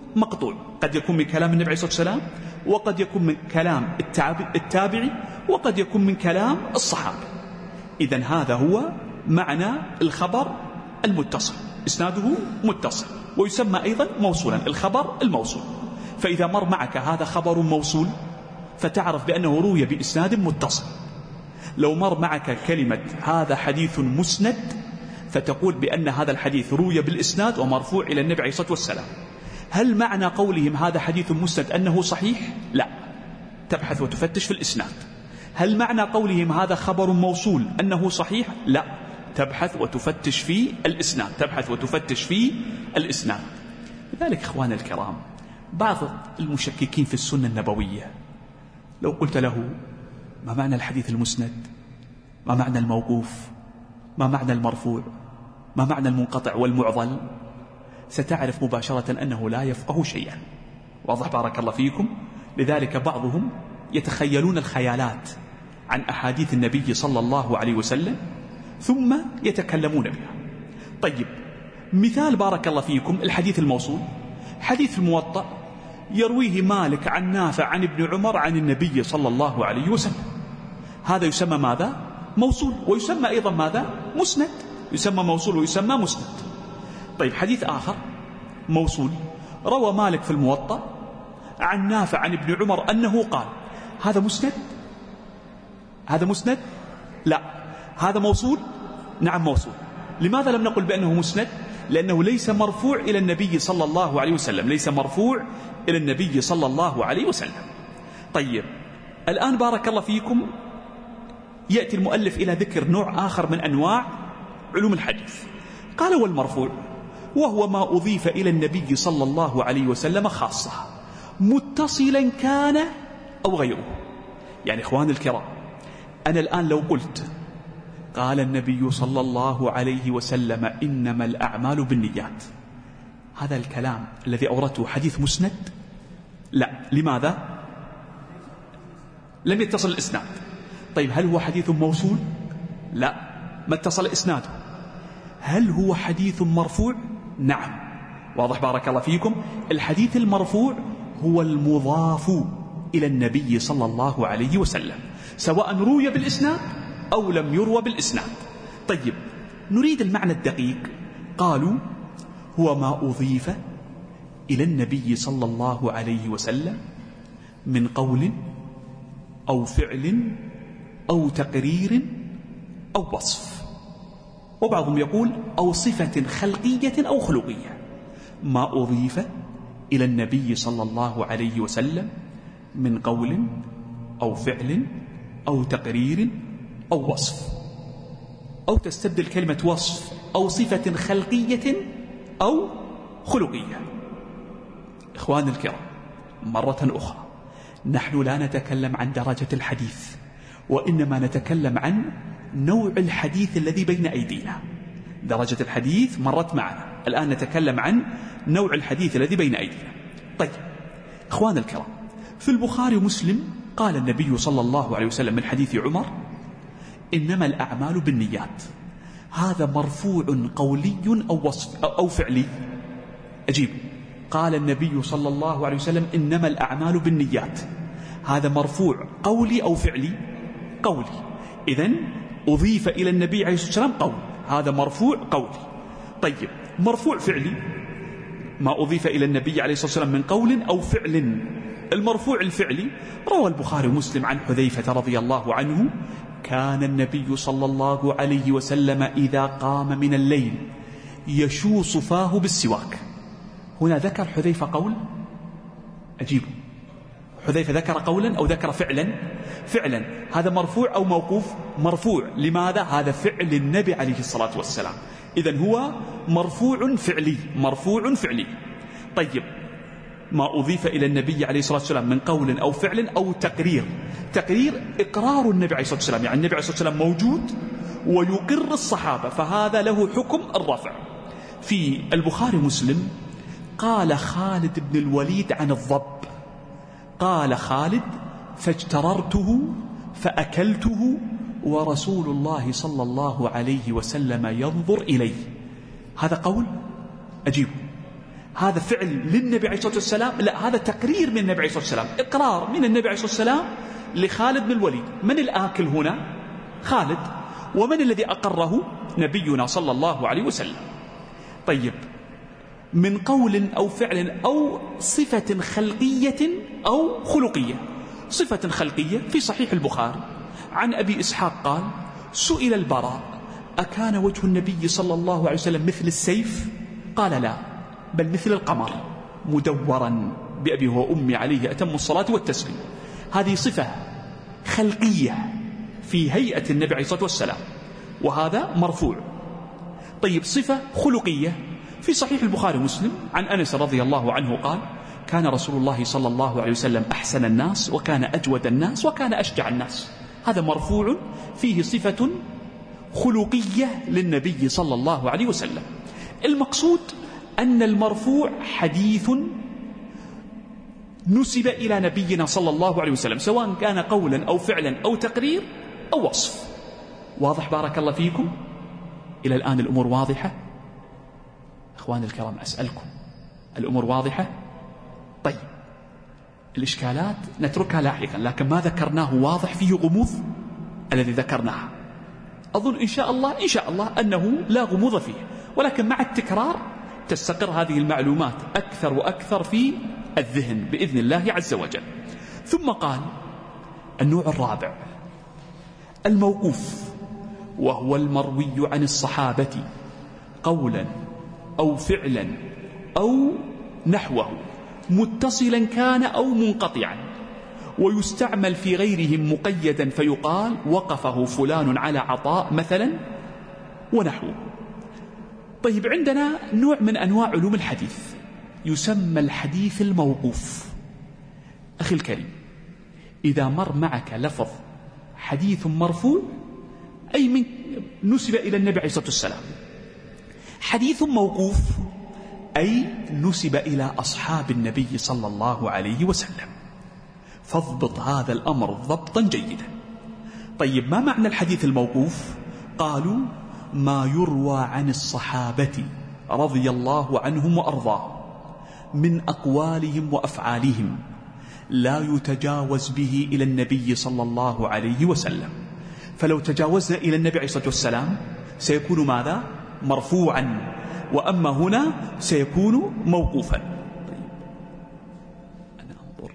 مقطوع، قد يكون من كلام النبي عليه الصلاة والسلام، وقد يكون من كلام التابعي، وقد يكون من كلام الصحابة. إذن هذا هو معنى الخبر المتصل، إسناده متصل، ويسمى أيضا موصولا، الخبر الموصول. فإذا مر معك هذا خبر موصول فتعرف بأنه روي بإسناد متصل. لو مر معك كلمة هذا حديث مسند فتقول بأن هذا الحديث روي بالإسناد ومرفوع إلى النبي عليه الصلاة والسلام. هل معنى قولهم هذا حديث مسند أنه صحيح؟ لا، تبحث وتفتش في الإسناد. هل معنى قولهم هذا خبر موصول أنه صحيح؟ لا، تبحث وتفتش في الإسناد، تبحث وتفتش في الإسناد. لذلك إخوان الكرام، بعض المشككين في السنة النبوية لو قلت له ما معنى الحديث المسند، ما معنى الموقوف، ما معنى المرفوع، ما معنى المنقطع والمعضل، ستعرف مباشرة أنه لا يفقه شيئا. واضح بارك الله فيكم؟ لذلك بعضهم يتخيلون الخيالات عن أحاديث النبي صلى الله عليه وسلم ثم يتكلمون بها. طيب، مثال بارك الله فيكم الحديث الموصول، حديث الموطأ يرويه مالك عن نافع عن ابن عمر عن النبي صلى الله عليه وسلم، هذا يسمى ماذا؟ موصول، ويسمى أيضا ماذا؟ مسند، يسمى موصول ويسمى مسند. طيب، حديث آخر موصول روى مالك في الموطأ عن نافع عن ابن عمر أنه قال، هذا مسند؟ هذا مسند؟ لا. هذا موصول؟ نعم موصول. لماذا لم نقل بأنه مسند؟ لأنه ليس مرفوع إلى النبي صلى الله عليه وسلم، ليس مرفوع إلى النبي صلى الله عليه وسلم. طيب، الآن بارك الله فيكم يأتي المؤلف إلى ذكر نوع آخر من أنواع علوم الحديث. قال والمرفوع وهو ما أضيف إلى النبي صلى الله عليه وسلم خاصة متصلا كان أو غيره. يعني إخوان الكرام، أنا الآن لو قلت قال النبي صلى الله عليه وسلم إنما الأعمال بالنيات، هذا الكلام الذي أورته حديث مسند؟ لا. لماذا؟ لم يتصل الإسناد. طيب، هل هو حديث موصول؟ لا، ما اتصل إسناده. هل هو حديث مرفوع؟ نعم. واضح بارك الله فيكم؟ الحديث المرفوع هو المضاف إلى النبي صلى الله عليه وسلم، سواء روي بالإسناد أو لم يروى بالإسناد. طيب، نريد المعنى الدقيق. قالوا هو ما أضيف إلى النبي صلى الله عليه وسلم من قول أو فعل أو تقرير أو وصف، وبعضهم يقول أو صفة خلقية أو خلقية. ما أضيف إلى النبي صلى الله عليه وسلم من قول أو فعل أو تقرير أو وصف، أو تستبدل كلمة وصف أو صفة خلقية أو خلقية. إخوان الكرام، مرة أخرى، نحن لا نتكلم عن درجة الحديث، وإنما نتكلم عن نوع الحديث الذي بين أيدينا. درجة الحديث مرت معنا، الآن نتكلم عن نوع الحديث الذي بين أيدينا. طيب، إخوان الكرام، في البخاري ومسلم قال النبي صلى الله عليه وسلم من حديث عمر إنما الأعمال بالنيات، هذا مرفوع قولي أو وصف أو فعلي؟ أجيب. قال النبي صلى الله عليه وسلم إنما الأعمال بالنيات، هذا مرفوع قولي أو فعلي؟ قولي. إذن أضيف إلى النبي عليه الصلاة والسلام قول، هذا مرفوع قولي. طيب، مرفوع فعلي، ما أضيف إلى النبي عليه الصلاة والسلام من قول أو فعل. المرفوع الفعلي روى البخاري ومسلم عن حذيفة رضي الله عنه كان النبي صلى الله عليه وسلم إذا قام من الليل يشوص فاه بالسواك. هنا ذكر حذيفة قول؟ أجيب. حذيفة ذكر قولا أو ذكر فعلا؟ فعلا. هذا مرفوع أو موقوف؟ مرفوع. لماذا؟ هذا فعل النبي عليه الصلاة والسلام، إذن هو مرفوع فعلي، مرفوع فعلي. طيب، ما أضيف إلى النبي عليه الصلاة والسلام من قول أو فعل أو تقرير. تقرير إقرار النبي عليه الصلاة والسلام، يعني النبي عليه الصلاة والسلام موجود ويقر الصحابة، فهذا له حكم الرفع. في البخاري مسلم قال خالد بن الوليد عن الضب، قال خالد فاجتررته فأكلته ورسول الله صلى الله عليه وسلم ينظر إليه. هذا قول؟ أجيب. هذا فعل للنبي عليه الصلاة والسلام؟ لا، هذا تقرير من النبي عليه الصلاة والسلام، إقرار من النبي عليه الصلاة والسلام لخالد بن الوليد. من الآكل هنا؟ خالد. ومن الذي أقره؟ نبينا صلى الله عليه وسلم. طيب، من قول أو فعل أو صفة خلقية أو خلقية. صفة خلقية في صحيح البخاري عن أبي إسحاق قال: سئل البراء: أكان وجه النبي صلى الله عليه وسلم مثل السيف؟ قال: لا، بل مثل القمر مدورا بأبي وأمي عليه أتم الصلاة والتسليم. هذه صفة خلقية في هيئة النبي عليه الصلاة والسلام، وهذا مرفوع. طيب، صفة خلقية في صحيح البخاري ومسلم عن أنس رضي الله عنه قال: كان رسول الله صلى الله عليه وسلم أحسن الناس، وكان أجود الناس، وكان أشجع الناس. هذا مرفوع فيه صفة خلقية للنبي صلى الله عليه وسلم. المقصود أن المرفوع حديث نسب إلى نبينا صلى الله عليه وسلم، سواء كان قولا أو فعلا أو تقرير أو وصف. واضح؟ بارك الله فيكم. إلى الآن الأمور واضحة؟ أخواني الكرام، أسألكم، الأمور واضحة؟ طيب، الإشكالات نتركها لاحقا، لكن ما ذكرناه واضح، فيه غموض الذي ذكرناه. أظن إن شاء الله إن شاء الله أنه لا غموض فيه، ولكن مع التكرار تستقر هذه المعلومات أكثر وأكثر في الذهن بإذن الله عز وجل. ثم قال: النوع الرابع الموقوف، وهو المروي عن الصحابة قولا أو فعلا أو نحوه، متصلا كان أو منقطعا، ويستعمل في غيرهم مقيدا، فيقال: وقفه فلان على عطاء مثلا ونحوه. طيب، عندنا نوع من أنواع علوم الحديث يسمى الحديث الموقوف. أخي الكريم، إذا مر معك لفظ حديث مرفوع، أي من نسب إلى النبي عليه الصلاة والسلام. حديث موقوف أي نسب إلى أصحاب النبي صلى الله عليه وسلم. فاضبط هذا الأمر ضبطا جيدا. طيب، ما معنى الحديث الموقوف؟ قالوا: ما يروى عن الصحابة رضي الله عنهم وأرضاهم من أقوالهم وأفعالهم، لا يتجاوز به إلى النبي صلى الله عليه وسلم. فلو تجاوزنا إلى النبي عليه الصلاة والسلام سيكون ماذا؟ مرفوعا، وأما هنا سيكون موقوفا. طيب، أنا أنظر.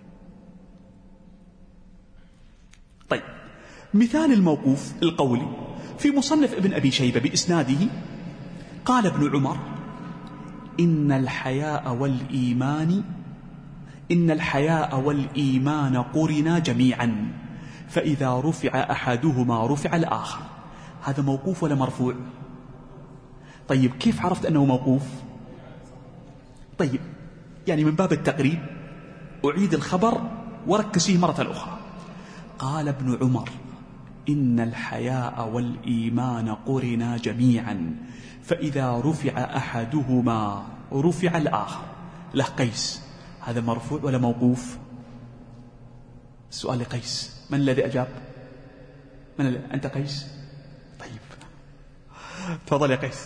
طيب، مثال الموقوف القولي في مصنف ابن أبي شيبة بإسناده قال ابن عمر: إن الحياء والإيمان إن الحياء والإيمان قرنا جميعا، فإذا رفع أحدهما رفع الآخر. هذا موقوف ولا مرفوع؟ طيب، كيف عرفت أنه موقوف؟ طيب، يعني من باب التقريب أعيد الخبر وركز فيه مرة أخرى. قال ابن عمر: إن الحياء والإيمان قرنا جميعا، فإذا رفع أحدهما رفع الآخر. له قيس، هذا مرفوع ولا موقوف؟ السؤال لقيس. من الذي أجاب؟ من الذي؟ أنت قيس؟ طيب، تفضل يا قيس.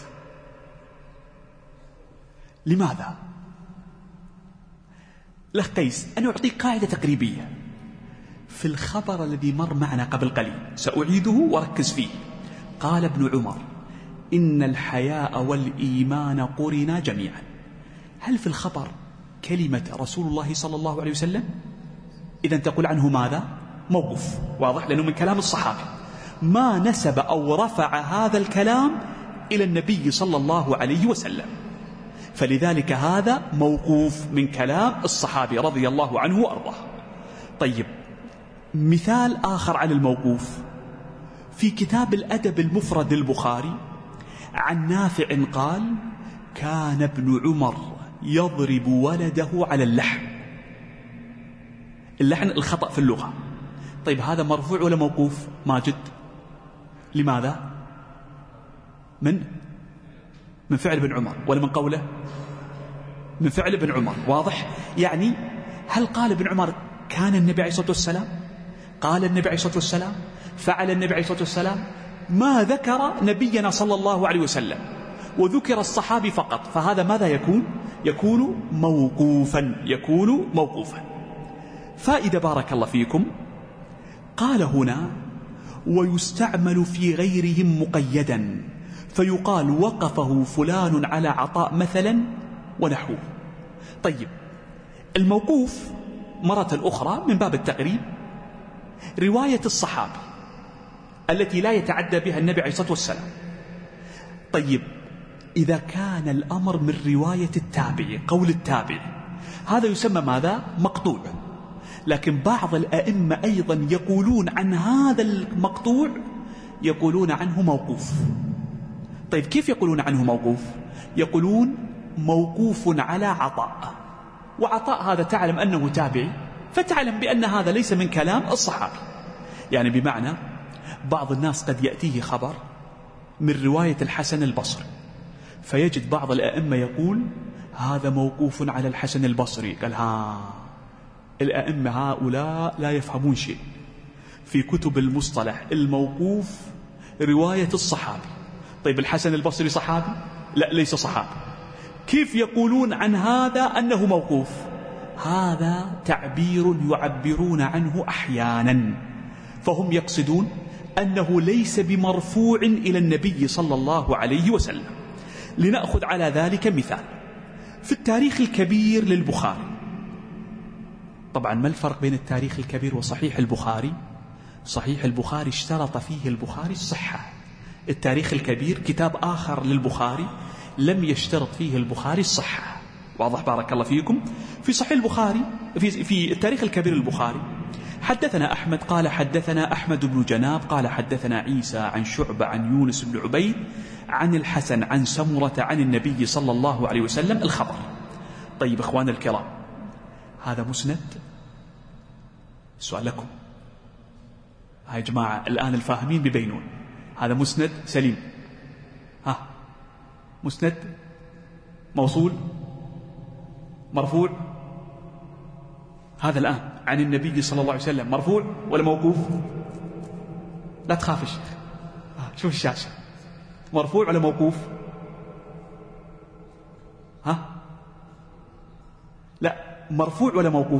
لماذا؟ له قيس، أنا أعطيك قاعدة تقريبية في الخبر الذي مر معنا قبل قليل، سأعيده وركز فيه. قال ابن عمر: إن الحياء والإيمان قرنا جميعا. هل في الخبر كلمة رسول الله صلى الله عليه وسلم؟ إذن تقول عنه ماذا؟ موقوف. واضح؟ لأنه من كلام الصحابة، ما نسب أو رفع هذا الكلام إلى النبي صلى الله عليه وسلم، فلذلك هذا موقوف من كلام الصحابي رضي الله عنه وأرضاه. طيب، مثال آخر على الموقوف في كتاب الأدب المفرد البخاري عن نافع قال: كان ابن عمر يضرب ولده على اللحن. اللحن الخطأ في اللغة. طيب، هذا مرفوع ولا موقوف؟ ماجد، لماذا؟ من من فعل ابن عمر ولا من قوله؟ من فعل ابن عمر. واضح؟ يعني هل قال ابن عمر كان النبي عليه الصلاة والسلام؟ قال النبي عليه الصلاة والسلام؟ فعل النبي عليه الصلاة والسلام؟ ما ذكر نبينا صلى الله عليه وسلم، وذكر الصحابي فقط، فهذا ماذا يكون؟ يكون موقوفا يكون موقوفا. فائدة بارك الله فيكم. قال هنا ويستعمل في غيرهم مقيدا، فيقال وقفه فلان على عطاء مثلا ونحوه. طيب الموقوف مرة أخرى من باب التقريب رواية الصحابي التي لا يتعدى بها النبي عليه الصلاة والسلام. طيب إذا كان الأمر من رواية التابعي، قول التابعي، هذا يسمى ماذا؟ مقطوع. لكن بعض الأئمة أيضا يقولون عن هذا المقطوع يقولون عنه موقوف. طيب كيف يقولون عنه موقوف؟ يقولون موقوف على عطاء، وعطاء هذا تعلم أنه تابعي، فتعلم بأن هذا ليس من كلام الصحابي. يعني بمعنى بعض الناس قد يأتيه خبر من رواية الحسن البصري، فيجد بعض الأئمة يقول هذا موقوف على الحسن البصري. قال ها، الأئمة هؤلاء لا يفهمون شيء. في كتب المصطلح الموقوف رواية الصحابي. طيب الحسن البصري صحابي؟ لا، ليس صحابي. كيف يقولون عن هذا أنه موقوف؟ هذا تعبير يعبرون عنه أحيانا، فهم يقصدون أنه ليس بمرفوع إلى النبي صلى الله عليه وسلم. لنأخذ على ذلك مثال في التاريخ الكبير للبخاري. طبعا ما الفرق بين التاريخ الكبير وصحيح البخاري؟ صحيح البخاري اشترط فيه البخاري الصحة. التاريخ الكبير كتاب آخر للبخاري لم يشترط فيه البخاري الصحة. واضح بارك الله فيكم؟ في صحيح البخاري في, في التاريخ الكبير للبخاري حدثنا أحمد قال حدثنا أحمد بن جناب قال حدثنا عيسى عن شعبة عن يونس بن عبيد عن الحسن عن سمرة عن النبي صلى الله عليه وسلم الخبر. طيب إخوان الكرام، هذا مسند؟ السؤال لكم يا جماعة الآن الفاهمين ببينون، هذا مسند سليم؟ ها، مسند موصول مرفوع؟ هذا الآن عن النبي صلى الله عليه وسلم مرفوع ولا موقوف؟ لا تخاف الشيخ، شوف الشاشة، مرفوع ولا موقوف؟ ها؟ لا، مرفوع ولا موقوف؟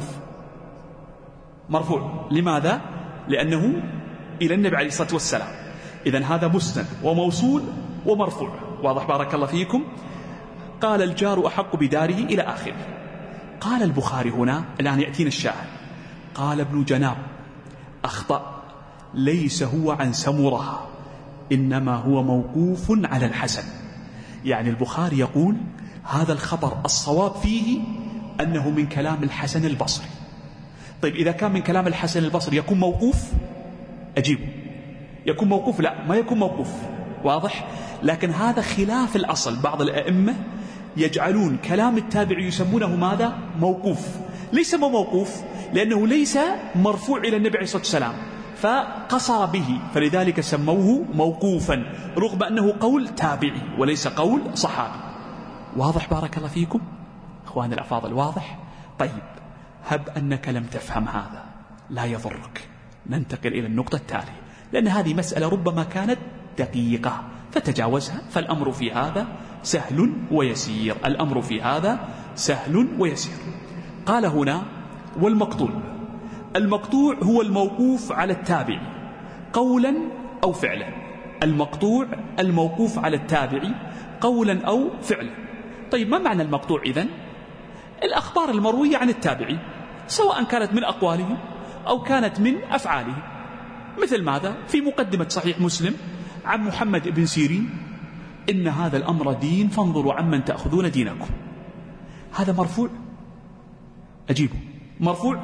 مرفوع. لماذا؟ لأنه إلى النبي عليه الصلاة والسلام. إذن هذا مسند وموصول ومرفوع. واضح بارك الله فيكم؟ قال الجار أحق بداره إلى آخره. قال البخاري هنا، الآن يأتينا الشاهد، قال ابن جناب أخطأ، ليس هو عن سمرة، إنما هو موقوف على الحسن. يعني البخاري يقول هذا الخبر الصواب فيه أنه من كلام الحسن البصري. طيب إذا كان من كلام الحسن البصري يكون موقوف؟ أجيب، يكون موقوف؟ لا، ما يكون موقوف. واضح؟ لكن هذا خلاف الأصل. بعض الأئمة يجعلون كلام التابع يسمونه ماذا؟ موقوف. ليس موقوف لأنه ليس مرفوع إلى النبي عليه الصلاة والسلام، فقصر به، فلذلك سموه موقوفا رغم أنه قول تابعي وليس قول صحابي. واضح بارك الله فيكم أخوان الأفاضل؟ واضح؟ طيب هب أنك لم تفهم هذا لا يضرك، ننتقل إلى النقطة التالية، لأن هذه مسألة ربما كانت دقيقة فتجاوزها، فالأمر في هذا سهل ويسير. الأمر في هذا سهل ويسير. قال هنا والمقطوع. المقطوع هو الموقوف على التابع قولا أو فعلا. المقطوع الموقوف على التابع قولا أو فعلا. طيب ما معنى المقطوع إذن؟ الأخبار المروية عن التابعي سواء كانت من أقواله أو كانت من أفعاله. مثل ماذا؟ في مقدمة صحيح مسلم عن محمد بن سيرين إن هذا الأمر دين فانظروا عمن تأخذون دينكم. هذا مرفوع؟ أجيبه مرفوع؟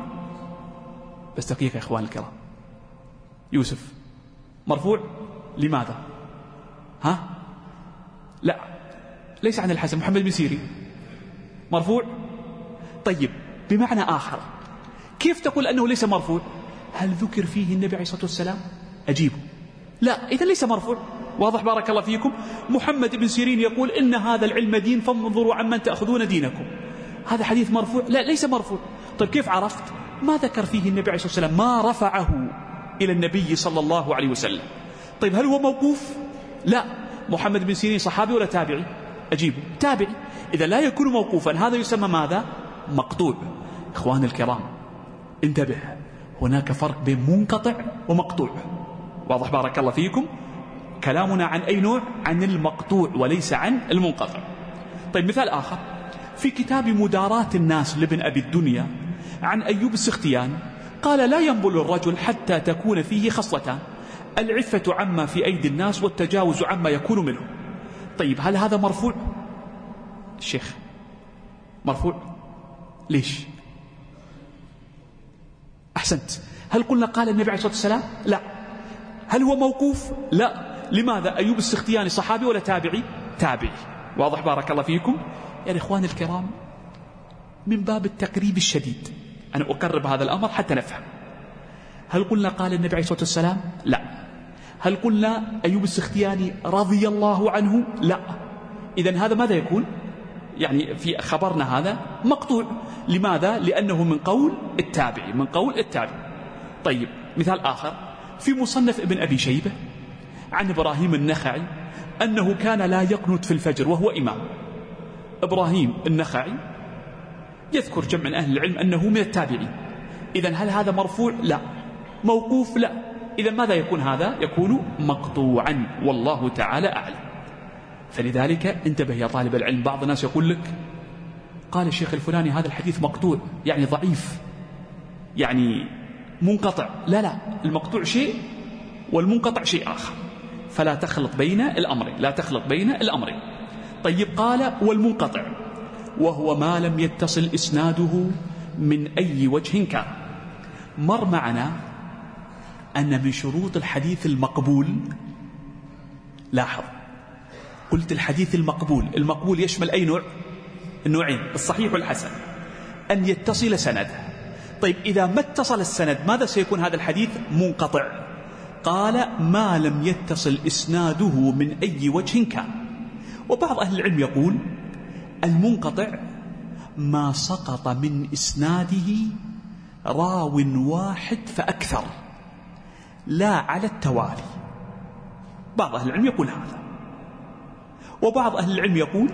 بس دقيقة يا إخوان الكرام، يوسف مرفوع لماذا؟ ها؟ لا، ليس عن الحسن، محمد بن سيرين مرفوع. طيب بمعنى آخر، كيف تقول أنه ليس مرفوع؟ هل ذكر فيه النبي عليه الصلاة والسلام؟ أجيبه لا، إذن ليس مرفوع. واضح بارك الله فيكم؟ محمد بن سيرين يقول إن هذا العلم دين فانظروا عمن تأخذون دينكم. هذا حديث مرفوع؟ لا، ليس مرفوع. طيب كيف عرفت؟ ما ذكر فيه النبي عليه الصلاة والسلام، ما رفعه إلى النبي صلى الله عليه وسلم. طيب هل هو موقوف؟ لا. محمد بن سيرين صحابي ولا تابعي؟ أجيب تابعي، إذا لا يكون موقوفا هذا يسمى ماذا؟ مقطوع. إخوان الكرام انتبه، هناك فرق بين منقطع ومقطوع. واضح بارك الله فيكم؟ كلامنا عن أي نوع؟ عن المقطوع وليس عن المنقطع. طيب مثال آخر في كتاب مداراة الناس لابن أبي الدنيا عن أيوب السختياني قال: لا ينبل الرجل حتى تكون فيه خصلتان: العفة عما في أيدي الناس والتجاوز عما يكون منه. طيب هل هذا مرفوع؟ الشيخ مرفوع. ليش؟ أحسنت. هل قلنا قال النبي عليه الصلاة والسلام؟ لا. هل هو موقوف؟ لا. لماذا؟ أيوب السختياني صحابي ولا تابعي؟ تابعي. واضح بارك الله فيكم؟ يعني إخواني الكرام من باب التقريب الشديد أنا أقرب هذا الأمر حتى نفهم. هل قلنا قال النبي عليه الصلاة والسلام؟ لا. هل قلنا أيوب السختياني رضي الله عنه؟ لا. إذن هذا ماذا يكون؟ يعني في خبرنا هذا مقطوع. لماذا؟ لأنه من قول التابعي، من قول التابعي. طيب مثال آخر في مصنف ابن أبي شيبة عن إبراهيم النخعي أنه كان لا يقنت في الفجر وهو إمام. إبراهيم النخعي يذكر جمع من أهل العلم أنه من التابعين. إذن هل هذا مرفوع؟ لا. موقوف؟ لا. إذن ماذا يكون هذا؟ يكون مقطوعا، والله تعالى أعلم. فلذلك انتبه يا طالب العلم، بعض الناس يقول لك قال الشيخ الفلاني هذا الحديث مقطوع، يعني ضعيف، يعني منقطع. لا لا، المقطوع شيء والمنقطع شيء آخر، فلا تخلط بين الأمرين، لا تخلط بين الأمرين. طيب قال والمنقطع وهو ما لم يتصل إسناده من أي وجه كان. مر معنا أن من شروط الحديث المقبول، لاحظ قلت الحديث المقبول، المقبول يشمل أي نوع؟ النوعين، الصحيح والحسن، أن يتصل سنده. طيب إذا ما اتصل السند ماذا سيكون هذا الحديث؟ منقطع. قال ما لم يتصل إسناده من أي وجه كان. وبعض أهل العلم يقول المنقطع ما سقط من إسناده راو واحد فأكثر، لا على التوالي. بعض أهل العلم يقول هذا. وبعض أهل العلم يقول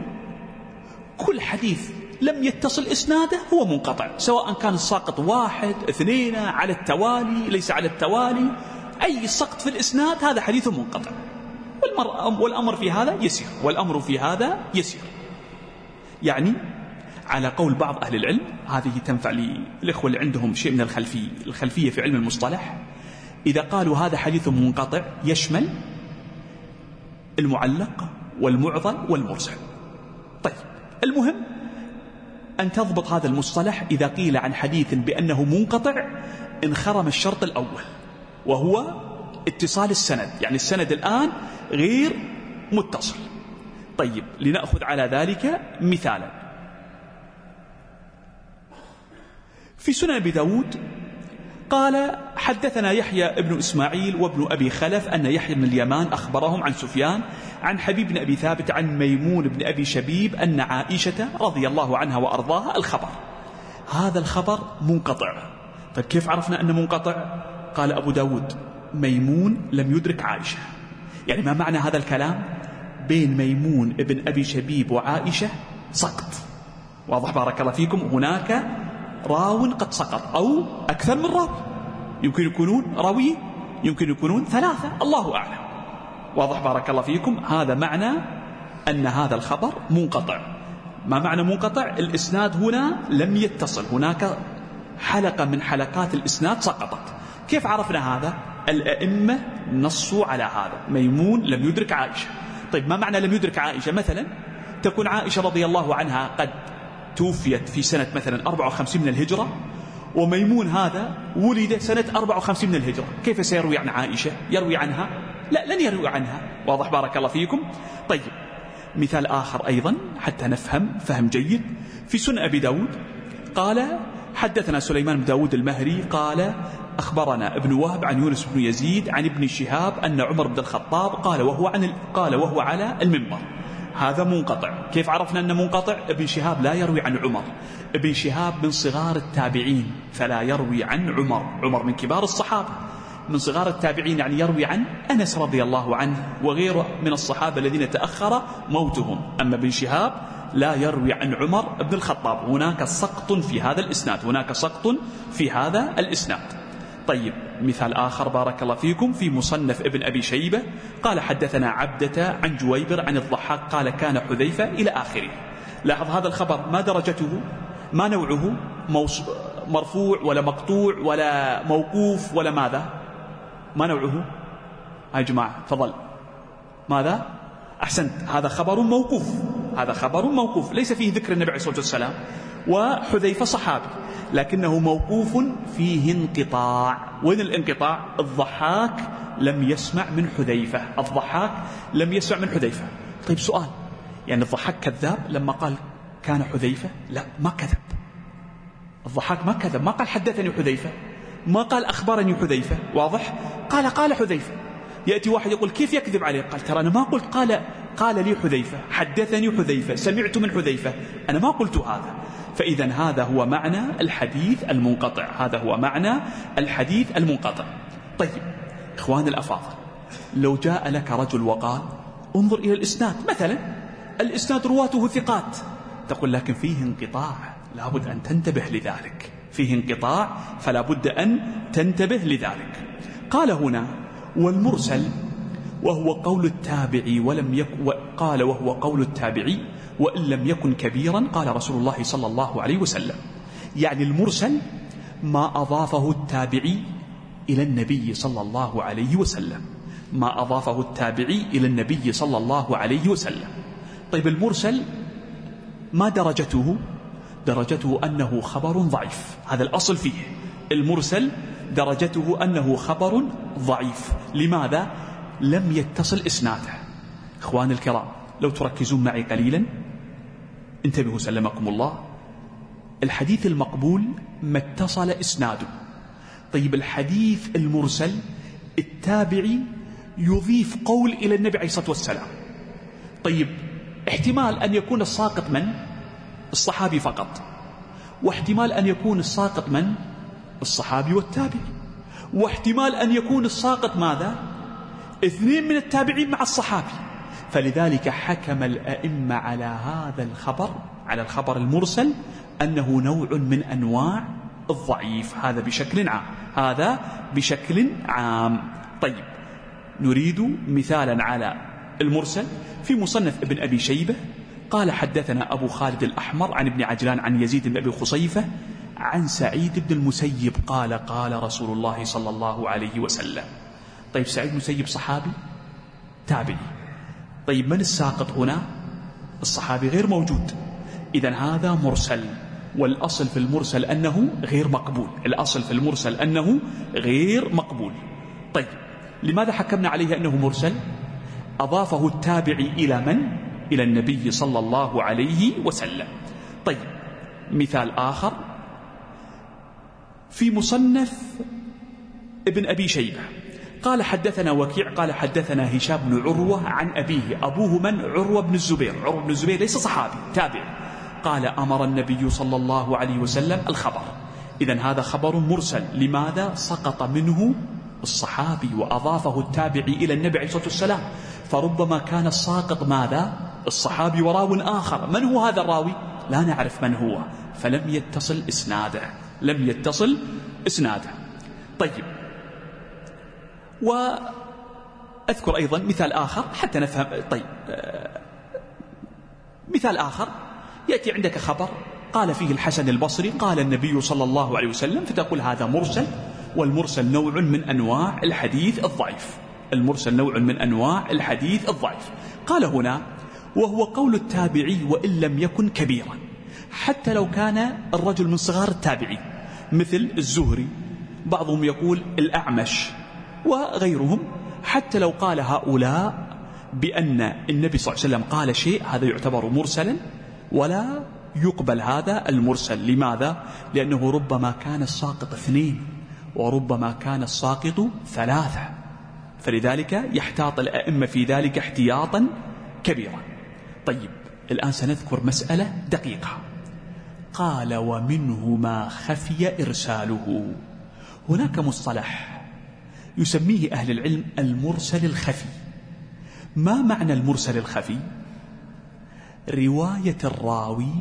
كل حديث لم يتصل إسناده هو منقطع، سواء كان الساقط واحد اثنين على التوالي ليس على التوالي، أي سقط في الإسناد هذا حديث منقطع. والأمر في هذا يسير، والأمر في هذا يسير. يعني على قول بعض أهل العلم، هذه تنفع للإخوة اللي عندهم شيء من الخلفية الخلفية في علم المصطلح، إذا قالوا هذا حديث منقطع يشمل المعلق والمعضل والمرسل. طيب المهم أن تضبط هذا المصطلح. إذا قيل عن حديث بأنه منقطع انخرم الشرط الأول وهو اتصال السند، يعني السند الآن غير متصل. طيب لنأخذ على ذلك مثالا. في سنن أبي داود قال حدثنا يحيى ابن إسماعيل وابن أبي خلف أن يحيى بن اليمان أخبرهم عن سفيان عن حبيب بن أبي ثابت عن ميمون بن أبي شبيب أن عائشة رضي الله عنها وأرضاها الخبر. هذا الخبر منقطع. طيب كيف عرفنا أنه منقطع؟ قال أبو داود ميمون لم يدرك عائشة. يعني ما معنى هذا الكلام؟ بين ميمون ابن أبي شبيب وعائشة سقط. واضح بارك الله فيكم؟ هناك راو قد سقط أو أكثر من راوي، يمكن يكونون راوي، يمكن يكونون ثلاثة، الله أعلم. واضح بارك الله فيكم؟ هذا معنى أن هذا الخبر منقطع. ما معنى منقطع؟ الإسناد هنا لم يتصل، هناك حلقة من حلقات الإسناد سقطت. كيف عرفنا هذا؟ الأئمة نصوا على هذا. ميمون لم يدرك عائشة. طيب ما معنى لم يدرك عائشة؟ مثلا تكون عائشة رضي الله عنها قد توفيت في سنة مثلا أربعة وخمسين من الهجرة، وميمون هذا ولد سنة أربعة وخمسين من الهجرة، كيف سيروي عن عائشة؟ يروي عنها؟ لا، لن يروي عنها. واضح بارك الله فيكم؟ طيب مثال آخر أيضا حتى نفهم فهم جيد. في سنن أبي داود قال حدثنا سليمان بن داود المهري قال أخبرنا ابن وهب عن يونس بن يزيد عن ابن شهاب أن عمر بن الخطاب قال وهو, عن قال وهو على المنبر. هذا منقطع. كيف عرفنا أنه منقطع؟ ابن شهاب لا يروي عن عمر، ابن شهاب من صغار التابعين فلا يروي عن عمر، عمر من كبار الصحابة، من صغار التابعين، يعني يروي عن أنس رضي الله عنه وغيره من الصحابة الذين تأخر موتهم. أما ابن شهاب لا يروي عن عمر بن الخطاب. هناك سقط في هذا الإسناد، هناك سقط في هذا الإسناد. طيب مثال آخر بارك الله فيكم في مصنف ابن أبي شيبة قال حدثنا عبدة عن جويبر عن الضحاك قال كان حذيفة إلى آخره. لاحظ هذا الخبر ما درجته، ما نوعه، مرفوع ولا مقطوع ولا موقوف ولا ماذا؟ ما نوعه؟ يا جماعة تفضل. ماذا؟ أحسنت، هذا خبر موقوف، هذا خبر موقوف ليس فيه ذكر النبي عليه الصلاة والسلام، وحذيفة صحابي لكنه موقوف فيه انقطاع. وين الانقطاع؟ الضحاك لم يسمع من حذيفة، الضحاك لم يسمع من حذيفة. طيب سؤال، يعني الضحاك كذاب لما قال كان حذيفة؟ لا، ما كذب، الضحاك ما كذب، ما قال حدثني حذيفة، ما قال أخبرني حذيفة، واضح؟ قال قال حذيفة. يأتي واحد يقول كيف يكذب عليه؟ قال ترى أنا ما قلت قال قال لي حذيفة، حدثني حذيفة، سمعت من حذيفة، أنا ما قلت هذا. فإذا هذا هو معنى الحديث المنقطع، هذا هو معنى الحديث المنقطع. طيب إخوان الأفاضل، لو جاء لك رجل وقال انظر إلى الإسناد، مثلا الإسناد رواته ثقات، تقول لكن فيه انقطاع، لابد أن تنتبه لذلك، فيه انقطاع فلا بد أن تنتبه لذلك. قال هنا والمرسل وهو قول التابعي ولم يكن، قال وهو قول التابعي وإن لم يكن كبيرا، قال رسول الله صلى الله عليه وسلم. يعني المرسل ما أضافه التابعي إلى النبي صلى الله عليه وسلم، ما أضافه التابعي إلى النبي صلى الله عليه وسلم. طيب المرسل ما درجته؟ درجته أنه خبر ضعيف، هذا الأصل فيه. المرسل درجته أنه خبر ضعيف. لماذا؟ لم يتصل إسناده. إخوان الكرام لو تركزون معي قليلا انتبهوا سلمكم الله، الحديث المقبول ما اتصل إسناده. طيب الحديث المرسل التابعي يضيف قول إلى النبي عليه الصلاة والسلام. طيب احتمال أن يكون الساقط من؟ الصحابي فقط، واحتمال أن يكون الساقط من؟ الصحابي والتابعي، واحتمال أن يكون الساقط ماذا؟ اثنين من التابعين مع الصحابي. فلذلك حكم الأئمة على هذا الخبر، على الخبر المرسل، أنه نوع من أنواع الضعيف. هذا بشكل عام، هذا بشكل عام. طيب نريد مثالا على المرسل في مصنف ابن أبي شيبة قال حدثنا أبو خالد الأحمر عن ابن عجلان عن يزيد بن أبي خصيفة عن سعيد بن المسيب قال قال رسول الله صلى الله عليه وسلم. طيب سعيد المسيب صحابي تابعي. طيب من الساقط هنا؟ الصحابي غير موجود، إذن هذا مرسل، والأصل في المرسل أنه غير مقبول، الأصل في المرسل أنه غير مقبول. طيب لماذا حكمنا عليه أنه مرسل؟ أضافه التابعي إلى من؟ إلى النبي صلى الله عليه وسلم. طيب مثال آخر في مصنف ابن أبي شيبة قال حدثنا وكيع قال حدثنا هشام بن عروة عن أبيه، أبوه من؟ عروة بن الزبير، عروة بن الزبير ليس صحابي تابع. قال أمر النبي صلى الله عليه وسلم الخبر. إذن هذا خبر مرسل، لماذا؟ سقط منه الصحابي وأضافه التابعي إلى النبي عليه الصلاة والسلام، فربما كان الساقط ماذا؟ الصحابي وراو آخر. من هو هذا الراوي؟ لا نعرف من هو، فلم يتصل إسناده، لم يتصل إسناده. طيب وأذكر أيضا مثال آخر حتى نفهم. طيب مثال آخر يأتي عندك خبر قال فيه الحسن البصري قال النبي صلى الله عليه وسلم، فتقول هذا مرسل، والمرسل نوع من أنواع الحديث الضعيف، المرسل نوع من أنواع الحديث الضعيف. قال هنا وهو قول التابعي وإن لم يكن كبيرا، حتى لو كان الرجل من صغار التابعين مثل الزهري، بعضهم يقول الأعمش وغيرهم، حتى لو قال هؤلاء بأن النبي صلى الله عليه وسلم قال شيء، هذا يعتبر مرسلا ولا يقبل هذا المرسل. لماذا؟ لأنه ربما كان الساقط اثنين وربما كان الساقط ثلاثة، فلذلك يحتاط الأئمة في ذلك احتياطا كبيرا. طيب الآن سنذكر مسألة دقيقة. قال ومنه ما خفي إرساله. هناك مصطلح يسميه أهل العلم المرسل الخفي. ما معنى المرسل الخفي؟ رواية الراوي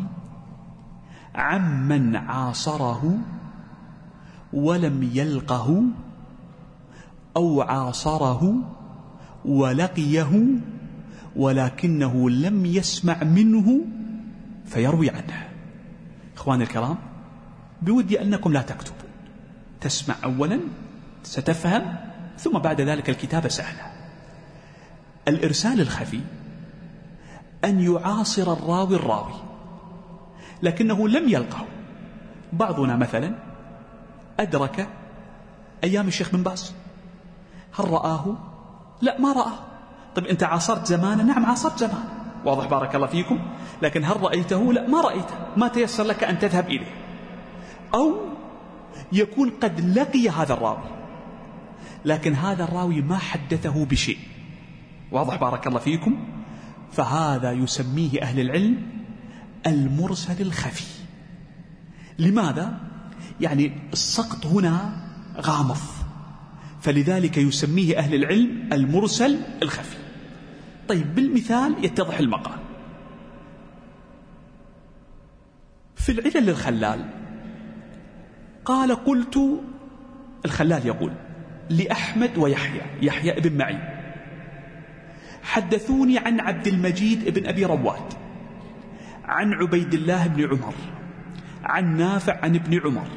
عمن عاصره ولم يلقه، أو عاصره ولقيه ولكنه لم يسمع منه فيروي عنه. إخواني الكرام، بودي أنكم لا تكتبوا، تسمع أولا ستفهم، ثم بعد ذلك الكتابة سهلة. الإرسال الخفي أن يعاصر الراوي الراوي لكنه لم يلقه. بعضنا مثلا أدرك أيام الشيخ بن باز، هل رآه؟ لا، ما رآه. طيب أنت عاصرت زمانه؟ نعم عاصرت زمانه، واضح بارك الله فيكم. لكن هل رأيته؟ لا، ما رأيته، ما تيسر لك أن تذهب إليه. أو يكون قد لقي هذا الراوي لكن هذا الراوي ما حدثه بشيء، واضح بارك الله فيكم. فهذا يسميه أهل العلم المرسل الخفي. لماذا؟ يعني السقط هنا غامض، فلذلك يسميه أهل العلم المرسل الخفي. طيب بالمثال يتضح المقال. في العلل للخلال قال قلت، الخلال يقول لأحمد ويحيى، يحيى ابن معين، حدثوني عن عبد المجيد ابن أبي رواد عن عبيد الله بن عمر عن نافع عن ابن عمر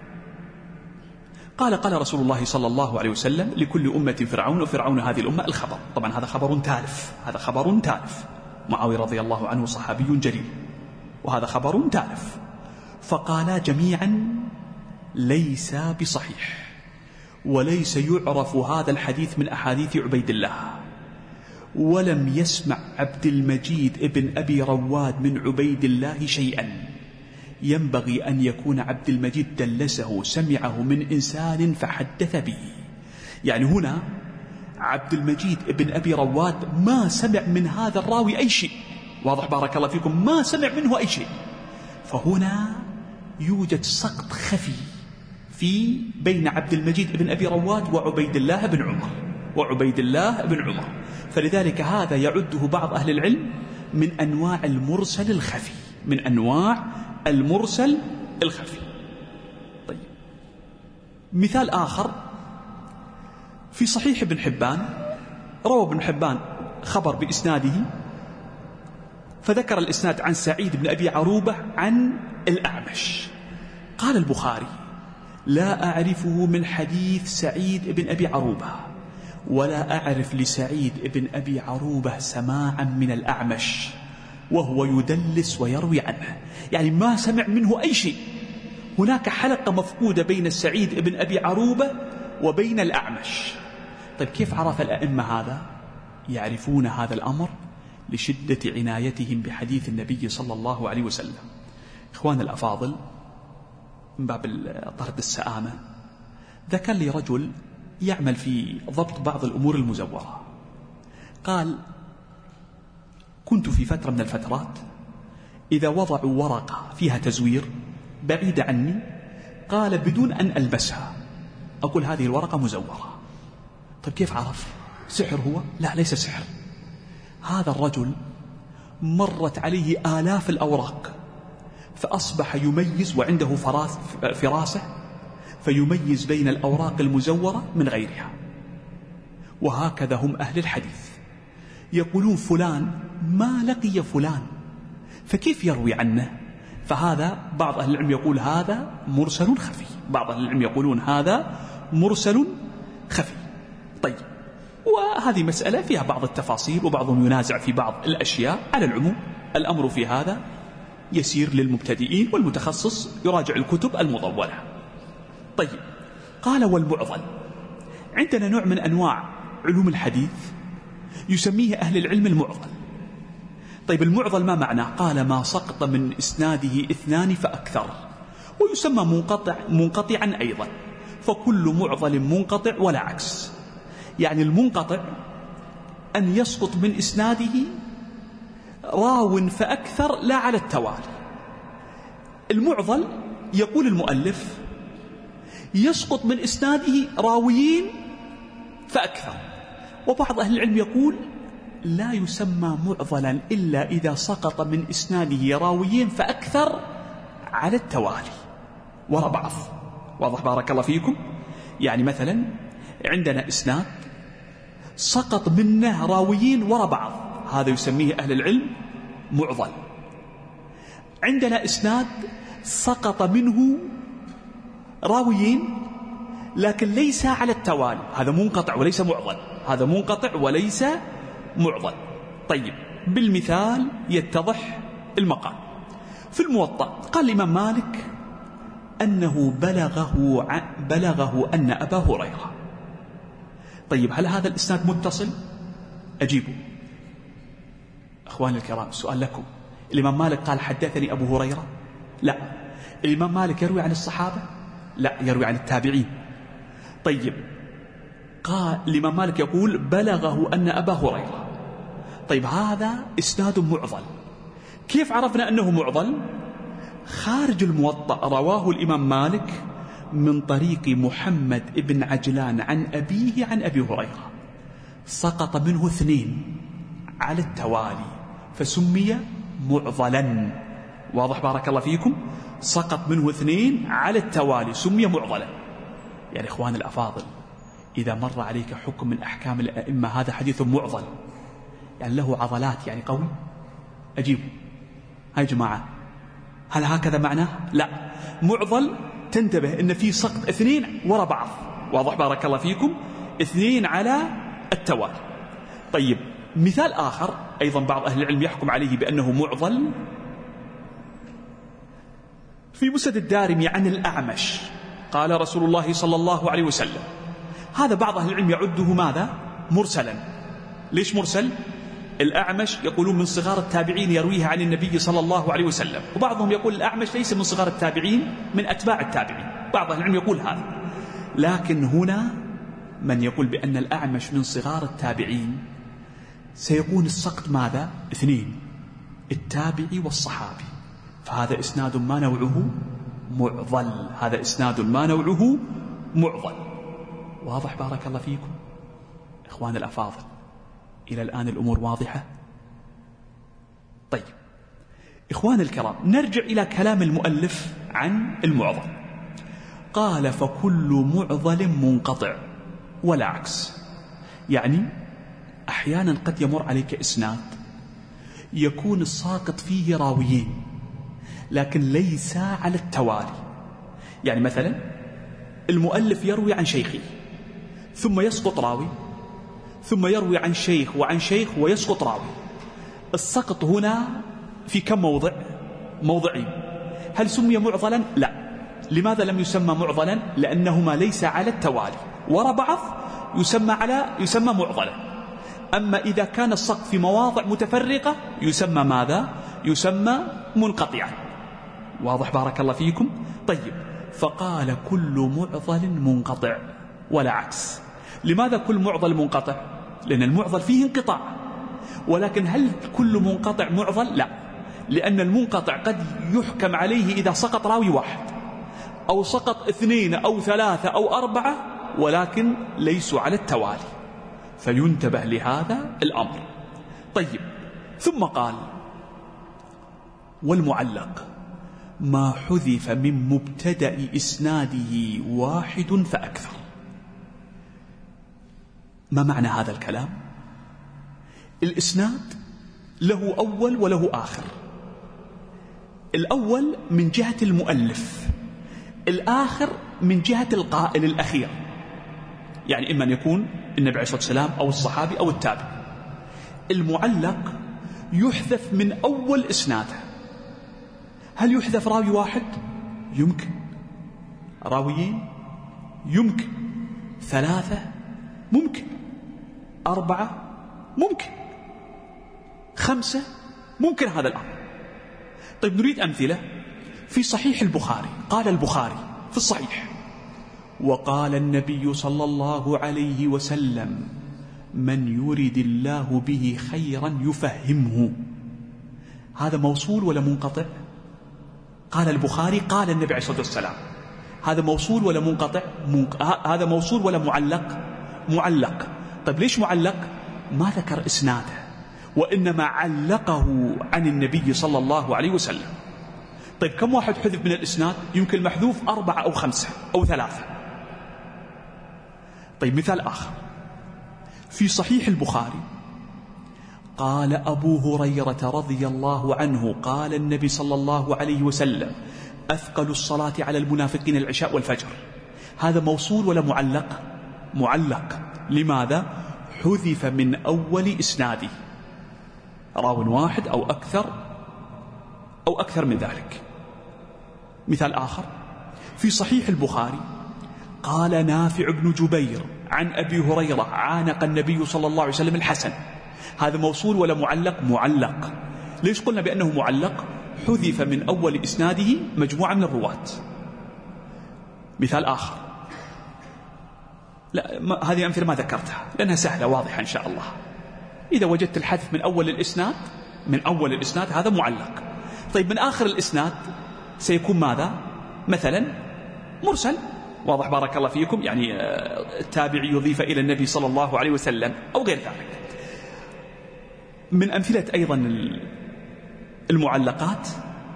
قال قال رسول الله صلى الله عليه وسلم لكل أمة فرعون وفرعون هذه الأمة الخبر. طبعا هذا خبر تالف، هذا خبر تالف. معاوية رضي الله عنه صحابي جليل، وهذا خبر تالف. فقالا جميعا ليس بصحيح، وليس يعرف هذا الحديث من أحاديث عبيد الله، ولم يسمع عبد المجيد ابن أبي رواد من عبيد الله شيئا. ينبغي أن يكون عبد المجيد دلسه، سمعه من إنسان فحدث به. يعني هنا عبد المجيد ابن أبي رواد ما سمع من هذا الراوي أي شيء، واضح بارك الله فيكم، ما سمع منه أي شيء. فهنا يوجد سقط خفي في بين عبد المجيد ابن أبي رواد وعبيد الله بن عمر وعبيد الله بن عمر فلذلك هذا يعده بعض أهل العلم من أنواع المرسل الخفي، من أنواع المرسل الخفي. طيب مثال آخر في صحيح ابن حبان، روى ابن حبان خبر بإسناده، فذكر الإسناد عن سعيد بن أبي عروبة عن الأعمش. قال البخاري لا أعرفه من حديث سعيد بن أبي عروبة، ولا أعرف لسعيد بن أبي عروبة سماعا من الأعمش وهو يدلس ويروي عنه. يعني ما سمع منه أي شيء. هناك حلقة مفقودة بين سعيد بن أبي عروبة وبين الأعمش. طيب كيف عرف الأئمة هذا؟ يعرفون هذا الأمر لشدة عنايتهم بحديث النبي صلى الله عليه وسلم. إخوان الأفاضل، من باب طرد السآمة، ذكر لي رجل يعمل في ضبط بعض الأمور المزورة. قال كنت في فترة من الفترات إذا وضعوا ورقة فيها تزوير بعيدة عني، قال بدون أن ألبسها أقول هذه الورقة مزورة. طيب كيف عرف؟ سحر هو؟ لا، ليس سحر. هذا الرجل مرت عليه آلاف الأوراق فأصبح يميز، وعنده فراسة فيميز بين الأوراق المزورة من غيرها. وهكذا هم أهل الحديث، يقولون فلان ما لقي فلان، فكيف يروي عنه؟ فهذا بعض أهل العلم يقول هذا مرسل خفي، بعض أهل العلم يقولون هذا مرسل خفي. طيب، وهذه مسألة فيها بعض التفاصيل وبعضهم ينازع في بعض الأشياء. على العموم الأمر في هذا يسير للمبتدئين، والمتخصص يراجع الكتب المطولة. طيب، قال والمعضل، عندنا نوع من أنواع علوم الحديث يسميه أهل العلم المعضل. طيب المعضل ما معناه؟ قال ما سقط من إسناده اثنان فأكثر، ويسمى منقطع منقطعا أيضا، فكل معضل منقطع ولا عكس. يعني المنقطع أن يسقط من إسناده راو فأكثر لا على التوالي. المعضل يقول المؤلف يسقط من إسناده راويين فأكثر. وبعض أهل العلم يقول لا يسمى معضلا إلا إذا سقط من إسناده راويين فأكثر على التوالي وراء بعض. واضح بارك الله فيكم؟ يعني مثلا عندنا إسناد سقط منه راويين وراء بعض، هذا يسميه أهل العلم معضل. عندنا إسناد سقط منه راويين لكن ليس على التوالي، هذا منقطع وليس معضل، هذا منقطع وليس معضل. طيب بالمثال يتضح المقام. في الموطأ قال الإمام مالك أنه بلغه بلغه أن أبا هريرة. طيب هل هذا الإسناد متصل؟ أجيبوا أخواني الكرام، السؤال لكم. الإمام مالك قال حدثني أبو هريرة؟ لا. الإمام مالك يروي عن الصحابة؟ لا، يروي عن التابعين. طيب قال الإمام مالك يقول بلغه أن أبا هريرة. طيب هذا إسناد معضل، كيف عرفنا أنه معضل؟ خارج الموطأ رواه الإمام مالك من طريق محمد بن عجلان عن أبيه عن أبي هريرة، سقط منه اثنين على التوالي فسمي معضلا. واضح بارك الله فيكم؟ سقط منه اثنين على التوالي سمي معضلا. يعني إخوان الأفاضل، إذا مر عليك حكم من أحكام الأئمة هذا حديث معضل، يعني له عضلات، يعني قوي، أجيبه. هاي جماعة، هل هكذا معناه؟ لا، معضل تنتبه إن في سقط اثنين وراء بعض. واضح بارك الله فيكم؟ اثنين على التوالي. طيب مثال آخر أيضا بعض أهل العلم يحكم عليه بأنه معضل، في مسند الدارمي عن الأعمش قال رسول الله صلى الله عليه وسلم. هذا بعض أهل العلم يعده ماذا؟ مرسلا. ليش مرسل؟ الأعمش يقولون من صغار التابعين يرويه عن النبي صلى الله عليه وسلم، وبعضهم يقول الأعمش ليس من صغار التابعين، من أتباع التابعين، بعض أهل العلم يقول هذا. لكن هنا من يقول بأن الأعمش من صغار التابعين سيكون السقط ماذا؟ اثنين، التابعي والصحابي، فهذا إسناد ما نوعه معضل، هذا إسناد ما نوعه معضل. واضح بارك الله فيكم إخوان الأفاضل؟ إلى الآن الأمور واضحة؟ طيب إخوان الكرام، نرجع إلى كلام المؤلف عن المعضل. قال فكل معضل منقطع ولا عكس. يعني أحيانا قد يمر عليك إسناد يكون الساقط فيه راويين لكن ليس على التوالي. يعني مثلا المؤلف يروي عن شيخه ثم يسقط راوي، ثم يروي عن شيخ وعن شيخ ويسقط راوي. السقط هنا في كم موضع؟ موضعين. هل سمي معضلا؟ لا. لماذا لم يسمى معضلا؟ لأنهما ليس على التوالي، وراء بعض يسمى على يسمى معضلا. أما إذا كان السقط في مواضع متفرقة يسمى ماذا؟ يسمى منقطعا. واضح بارك الله فيكم؟ طيب فقال كل معضل منقطع ولا عكس. لماذا كل معضل منقطع؟ لأن المعضل فيه انقطاع. ولكن هل كل منقطع معضل؟ لا، لأن المنقطع قد يحكم عليه إذا سقط راوي واحد أو سقط اثنين أو ثلاثة أو أربعة ولكن ليسوا على التوالي، فينتبه لهذا الأمر. طيب ثم قال والمعلق ما حذف من مبتدأ إسناده واحد فأكثر. ما معنى هذا الكلام؟ الإسناد له أول وله آخر. الأول من جهة المؤلف، الآخر من جهة القائل الأخير. يعني إما أن يكون النبي عليه الصلاة والسلام أو الصحابي أو التابع. المعلق يحذف من أول إسناده. هل يحذف راوي واحد؟ يمكن. راويين؟ يمكن. ثلاثة؟ ممكن. أربعة؟ ممكن. خمسة؟ ممكن هذا الأمر. طيب نريد أمثلة. في صحيح البخاري قال البخاري في الصحيح وقال النبي صلى الله عليه وسلم من يرد الله به خيرا يفهمه. هذا موصول ولا منقطع؟ قال البخاري قال النبي عليه الصلاة والسلام. هذا موصول ولا منقطع؟ منق... هذا موصول ولا معلق؟ معلق. طيب ليش معلق؟ ما ذكر إسناده، وإنما علقه عن النبي صلى الله عليه وسلم. طيب كم واحد حذف من الإسناد؟ يمكن المحذوف أربعة أو خمسة أو ثلاثة. طيب مثال آخر في صحيح البخاري، قال أبو هريرة رضي الله عنه قال النبي صلى الله عليه وسلم أثقل الصلاة على المنافقين العشاء والفجر. هذا موصول ولا معلق؟ معلق. لماذا؟ حذف من أول إسناده، راو واحد أو أكثر أو أكثر من ذلك. مثال آخر في صحيح البخاري، قال نافع بن جبير عن أبي هريرة عانق النبي صلى الله عليه وسلم الحسن. هذا موصول ولا معلق؟ معلق. ليش قلنا بأنه معلق؟ حذف من أول إسناده مجموعة من الرواة. مثال آخر، لا ما هذه أمثلة ما ذكرتها لأنها سهلة واضحة إن شاء الله. إذا وجدت الحذف من أول الإسناد، من أول الإسناد هذا معلق. طيب من آخر الإسناد سيكون ماذا؟ مثلا مرسل، واضح بارك الله فيكم، يعني التابعي يضيف إلى النبي صلى الله عليه وسلم أو غير ذلك. من أمثلة أيضا المعلقات.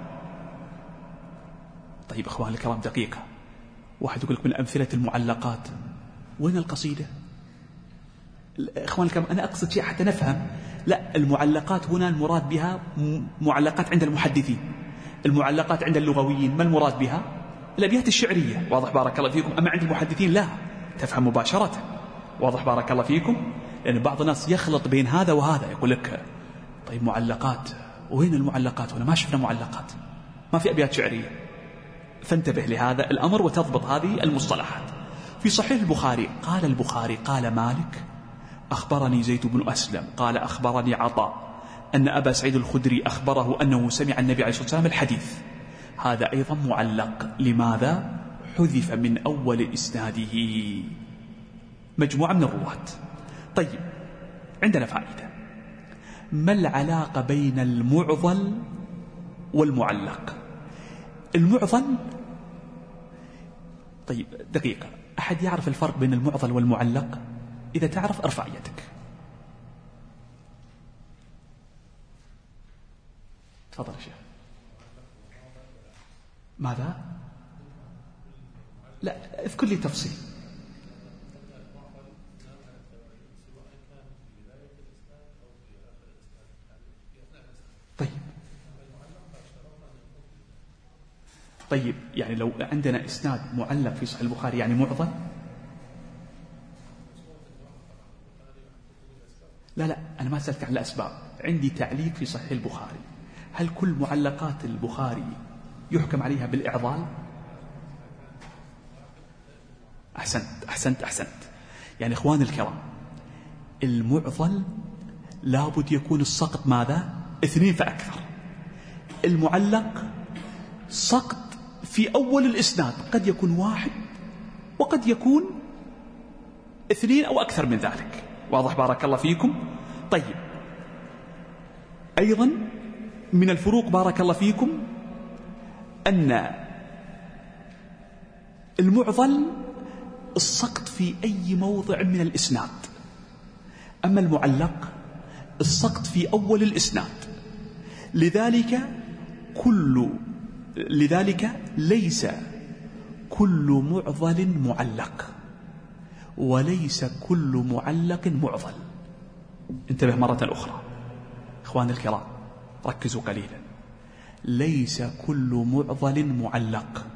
طيب أخوان الكرام دقيقة، واحد يقول لك من أمثلة المعلقات وين القصيدة؟ إخوان الكرام أنا أقصد شيء حتى نفهم. لا، المعلقات هنا المراد بها معلقات عند المحدثين، المعلقات عند اللغويين ما المراد بها؟ الأبيات الشعرية، واضح بارك الله فيكم. أما عند المحدثين لا، تفهم مباشرة، واضح بارك الله فيكم. لأن بعض الناس يخلط بين هذا وهذا، يقول لك طيب معلقات، وين المعلقات هنا؟ ما شفنا معلقات، ما في أبيات شعرية. فانتبه لهذا الأمر وتضبط هذه المصطلحات. في صحيح البخاري، قال البخاري قال مالك أخبرني زيد بن أسلم قال أخبرني عطاء أن أبا سعيد الخدري أخبره أنه سمع النبي عليه الصلاة والسلام الحديث. هذا أيضا معلق. لماذا؟ حذف من أول إسناده مجموعة من الرواة. طيب عندنا فائدة، ما العلاقة بين المعضل والمعلق؟ المعضل، طيب دقيقة، أحد يعرف الفرق بين المعضل والمعلق؟ إذا تعرف ارفع يدك. تفضل يا شيخ. ماذا؟ لا، اذكر لي تفصيل. طيب طيب يعني لو عندنا إسناد معلق في صحيح البخاري يعني معضل؟ لا لا، أنا ما سألتك عن الأسباب، عندي تعليق في صحيح البخاري. هل كل معلقات البخاري يحكم عليها بالإعضال؟ أحسنت أحسنت أحسنت. يعني إخوان الكرام، المعضل لابد يكون السقط ماذا؟ اثنين فأكثر. المعلق سقط في أول الإسناد قد يكون واحد وقد يكون اثنين أو أكثر من ذلك، واضح بارك الله فيكم. طيب أيضا من الفروق بارك الله فيكم أن المعضل السقط في أي موضع من الإسناد، أما المعلق السقط في أول الإسناد. لذلك كل لذلك ليس كل معضل معلق، وليس كل معلق معضل. انتبه مرة أخرى إخوان الكرام، ركزوا قليلا. ليس كل معضل معلق،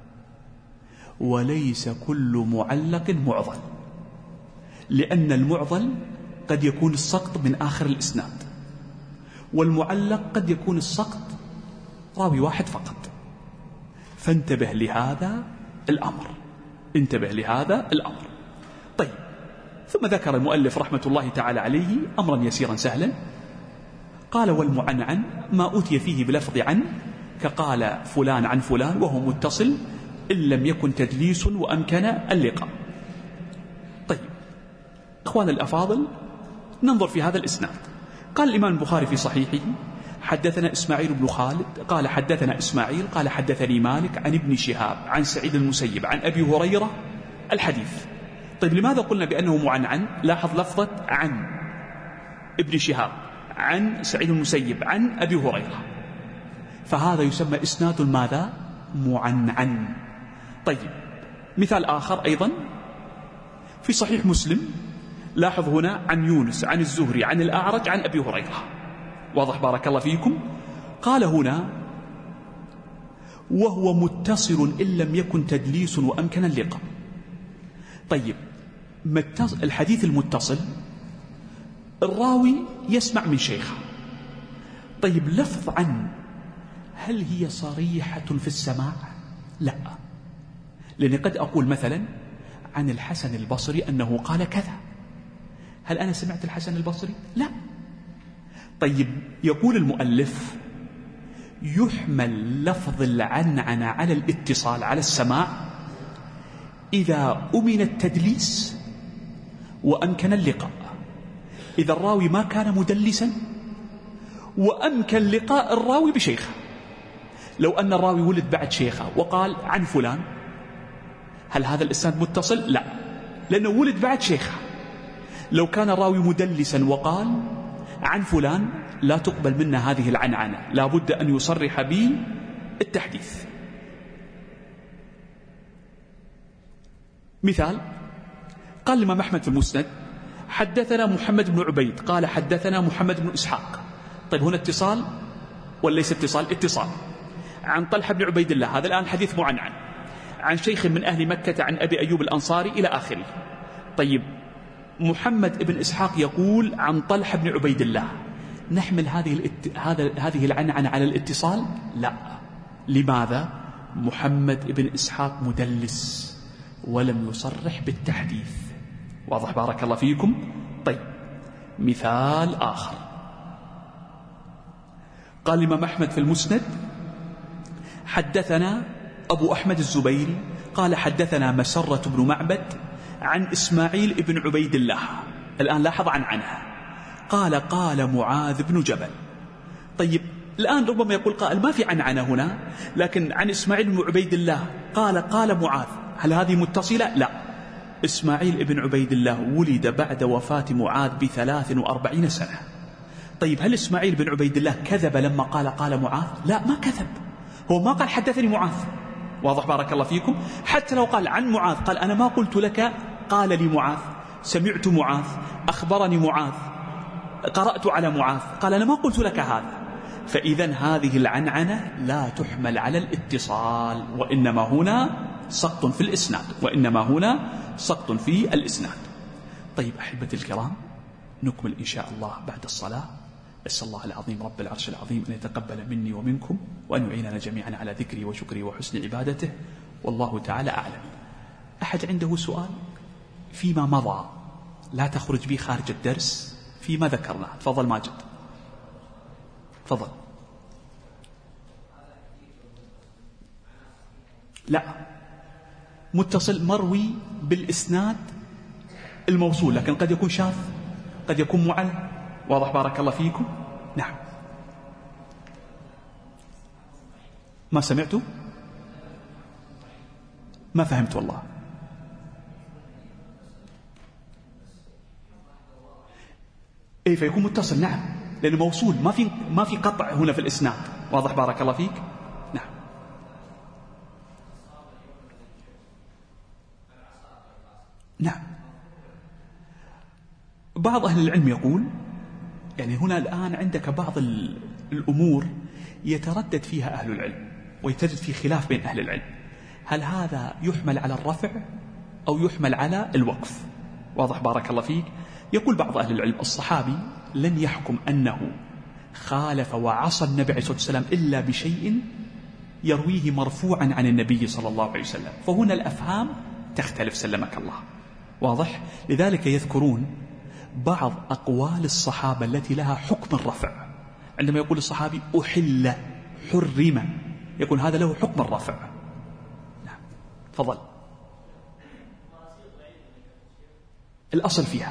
وليس كل معلق معضل، لأن المعضل قد يكون السقط من آخر الإسناد، والمعلق قد يكون السقط راوي واحد فقط. فانتبه لهذا الأمر، انتبه لهذا الأمر. طيب ثم ذكر المؤلف رحمة الله تعالى عليه أمرا يسيرا سهلا، قال والمعنعن ما أتي فيه بلفظ عن، كقال فلان عن فلان وهو متصل إن لم يكن تدليس وأمكن اللقاء. طيب إخوان الأفاضل، ننظر في هذا الإسناد. قال الإمام البخاري في صحيحه حدثنا إسماعيل بن خالد قال حدثنا إسماعيل قال حدثني مالك عن ابن شهاب عن سعيد المسيب عن أبي هريرة الحديث. طيب لماذا قلنا بأنه معنعن؟ لاحظ لفظة عن ابن شهاب، عن سعيد المسيب، عن أبي هريرة، فهذا يسمى إسناد ماذا؟ معنعن. طيب مثال آخر أيضا في صحيح مسلم، لاحظ هنا عن يونس عن الزهري عن الأعرج عن أبي هريرة. واضح بارك الله فيكم؟ قال هنا وهو متصل إن لم يكن تدليس وأمكن اللقاء. طيب الحديث المتصل الراوي يسمع من شيخه، طيب لفظ عن هل هي صريحة في السماع؟ لا، لأني قد أقول مثلا عن الحسن البصري أنه قال كذا، هل أنا سمعت الحسن البصري؟ لا. طيب يقول المؤلف يحمل لفظ العنعنة على الاتصال على السماع إذا أمن التدليس وأمكن اللقاء، إذا الراوي ما كان مدلسا وأمكن لقاء الراوي بشيخه. لو أن الراوي ولد بعد شيخه وقال عن فلان، هل هذا الإسناد متصل؟ لا، لأنه ولد بعد شيخه. لو كان الراوي مدلسا وقال عن فلان لا تقبل منا هذه العنعنة، لا بد أن يصرح بالتحديث. مثال قال الإمام أحمد في المسند حدثنا محمد بن عبيد قال حدثنا محمد بن إسحاق. طيب هنا اتصال ولا ليس اتصال؟ اتصال. عن طلحة بن عبيد الله، هذا الآن حديث معنعن، عن شيخ من أهل مكة عن أبي أيوب الأنصاري إلى آخره. طيب محمد بن إسحاق يقول عن طلحة بن عبيد الله، نحمل هذه الات... هذا هذه العنعنة على الاتصال؟ لا. لماذا؟ محمد بن إسحاق مدلس ولم يصرح بالتحديث. واضح بارك الله فيكم؟ طيب مثال آخر قال الإمام أحمد في المسند حدثنا أبو أحمد الزبيري قال حدثنا مسرة بن معبد عن إسماعيل بن عبيد الله. الآن لاحظ عن عنها، قال قال معاذ بن جبل. طيب الآن ربما يقول قائل ما في عن عنه هنا، لكن عن إسماعيل بن عبيد الله قال قال معاذ، هل هذه متصلة؟ لا. إسماعيل بن عبيد الله ولد بعد وفاة معاذ بثلاث وأربعين سنة. طيب هل إسماعيل بن عبيد الله كذب لما قال قال معاذ؟ لا، ما كذب، هو ما قال حدثني معاذ. واضح بارك الله فيكم؟ حتى لو قال عن معاذ قال أنا ما قلت لك قال لي معاذ، سمعت معاذ، أخبرني معاذ، قرأت على معاذ، قال أنا ما قلت لك هذا. فإذا هذه العنعنة لا تحمل على الاتصال، وإنما هنا سقط في الإسناد، وإنما هنا سقط في الإسناد. طيب أحبتي الكرام، نكمل إن شاء الله بعد الصلاة. أسأل الله العظيم رب العرش العظيم أن يتقبل مني ومنكم، وأن يعيننا جميعا على ذكره وشكره وحسن عبادته، والله تعالى أعلم. أحد عنده سؤال فيما مضى؟ لا تخرج به خارج الدرس فيما ذكرنا. تفضل ماجد، تفضل. لا، متصل مروي بالإسناد الموصول، لكن قد يكون شاذ، قد يكون معل. واضح بارك الله فيكم؟ نعم. ما سمعتوا؟ ما فهمت والله. اي فيكون متصل، نعم، لأنه موصول، ما في ما في قطع هنا في الإسناد. واضح بارك الله فيك؟ نعم. نعم. بعض أهل العلم يقول، يعني هنا الآن عندك بعض الأمور يتردد فيها أهل العلم ويتردد في خلاف بين أهل العلم، هل هذا يحمل على الرفع أو يحمل على الوقف؟ واضح بارك الله فيك؟ يقول بعض أهل العلم الصحابي لن يحكم أنه خالف وعصى النبي عليه الصلاة والسلام إلا بشيء يرويه مرفوعا عن النبي صلى الله عليه وسلم، فهنا الأفهام تختلف سلمك الله. واضح؟ لذلك يذكرون بعض أقوال الصحابة التي لها حكم الرفع، عندما يقول الصحابي أحل، حرم، يقول هذا له حكم الرفع. نعم. تفضل. الأصل فيها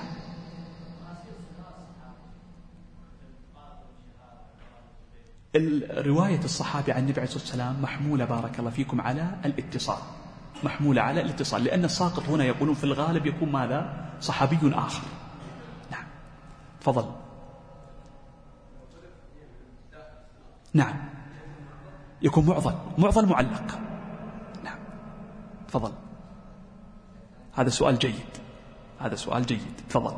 رواية الصحابي عن النبي عليه الصلاة والسلام محمولة بارك الله فيكم على الاتصال، محمولة على الاتصال، لأن الساقط هنا يقولون في الغالب يكون ماذا؟ صحابي آخر. نعم تفضل. نعم يكون معضل، معضل معلق. نعم تفضل. هذا سؤال جيد، هذا سؤال جيد، تفضل.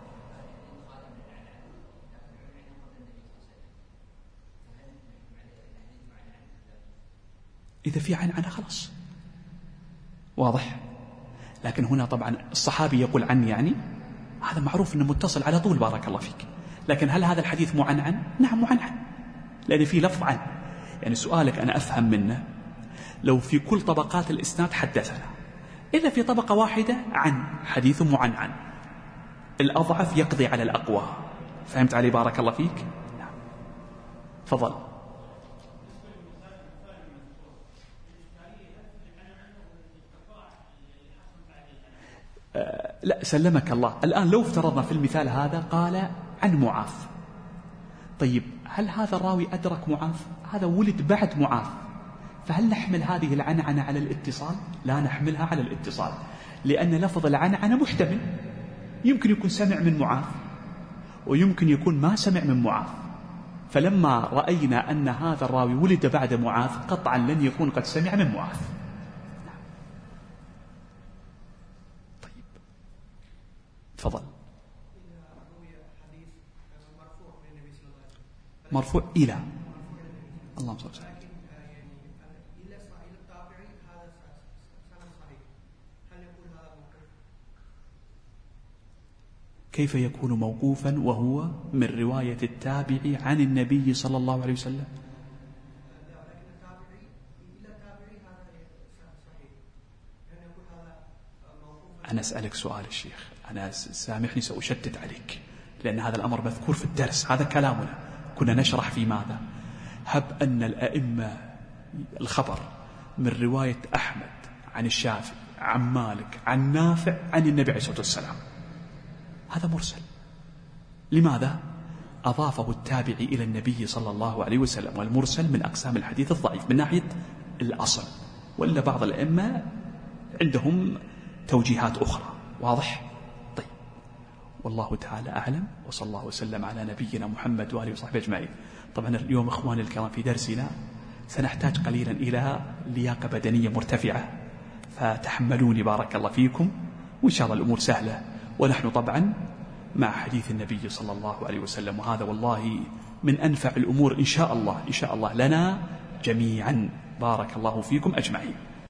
إذا في عنعنة خلاص واضح، لكن هنا طبعا الصحابي يقول عن، يعني هذا معروف أنه متصل على طول بارك الله فيك، لكن هل هذا الحديث معنعن؟ نعم معنعن، لأن في لفظ عن. يعني سؤالك أنا أفهم منه لو في كل طبقات الإسناد حدثنا، إذا في طبقة واحدة عن حديث معنعن، الأضعف يقضي على الأقوى. فهمت علي بارك الله فيك؟ نعم تفضل. أه لا سلمك الله، الآن لو افترضنا في المثال هذا قال عن معاذ، طيب هل هذا الراوي أدرك معاذ؟ هذا ولد بعد معاذ، فهل نحمل هذه العنعنة على الاتصال؟ لا نحملها على الاتصال، لأن لفظ العنعنة محتمل، يمكن يكون سمع من معاذ ويمكن يكون ما سمع من معاذ، فلما رأينا أن هذا الراوي ولد بعد معاذ قطعا لن يكون قد سمع من معاذ. طيب تفضل. مرفوع إلى اللهم صل وسلم. كيف يكون موقوفا وهو من رواية التابع عن النبي صلى الله عليه وسلم؟ أنا أسألك سؤال الشيخ، أنا سامحني سأشتت عليك، لأن هذا الأمر مذكور في الدرس، هذا كلامنا كنا نشرح في ماذا. هب أن الأئمة الخبر من رواية أحمد عن الشافعي عن مالك عن نافع عن النبي عليه الصلاة والسلام، هذا مرسل. لماذا؟ أضافه التابعي إلى النبي صلى الله عليه وسلم، والمرسل من أقسام الحديث الضعيف من ناحية الأصل، وإلا بعض الأئمة عندهم توجيهات أخرى. واضح؟ طيب والله تعالى أعلم، وصلى الله وسلم على نبينا محمد وآله وصحبه أجمعين. طبعا اليوم إخواني الكرام في درسنا سنحتاج قليلا إلى لياقة بدنية مرتفعة، فتحملوني بارك الله فيكم، وإن شاء الله الأمور سهلة، ونحن طبعا مع حديث النبي صلى الله عليه وسلم، وهذا والله من أنفع الأمور إن شاء الله إن شاء الله لنا جميعا. بارك الله فيكم أجمعين.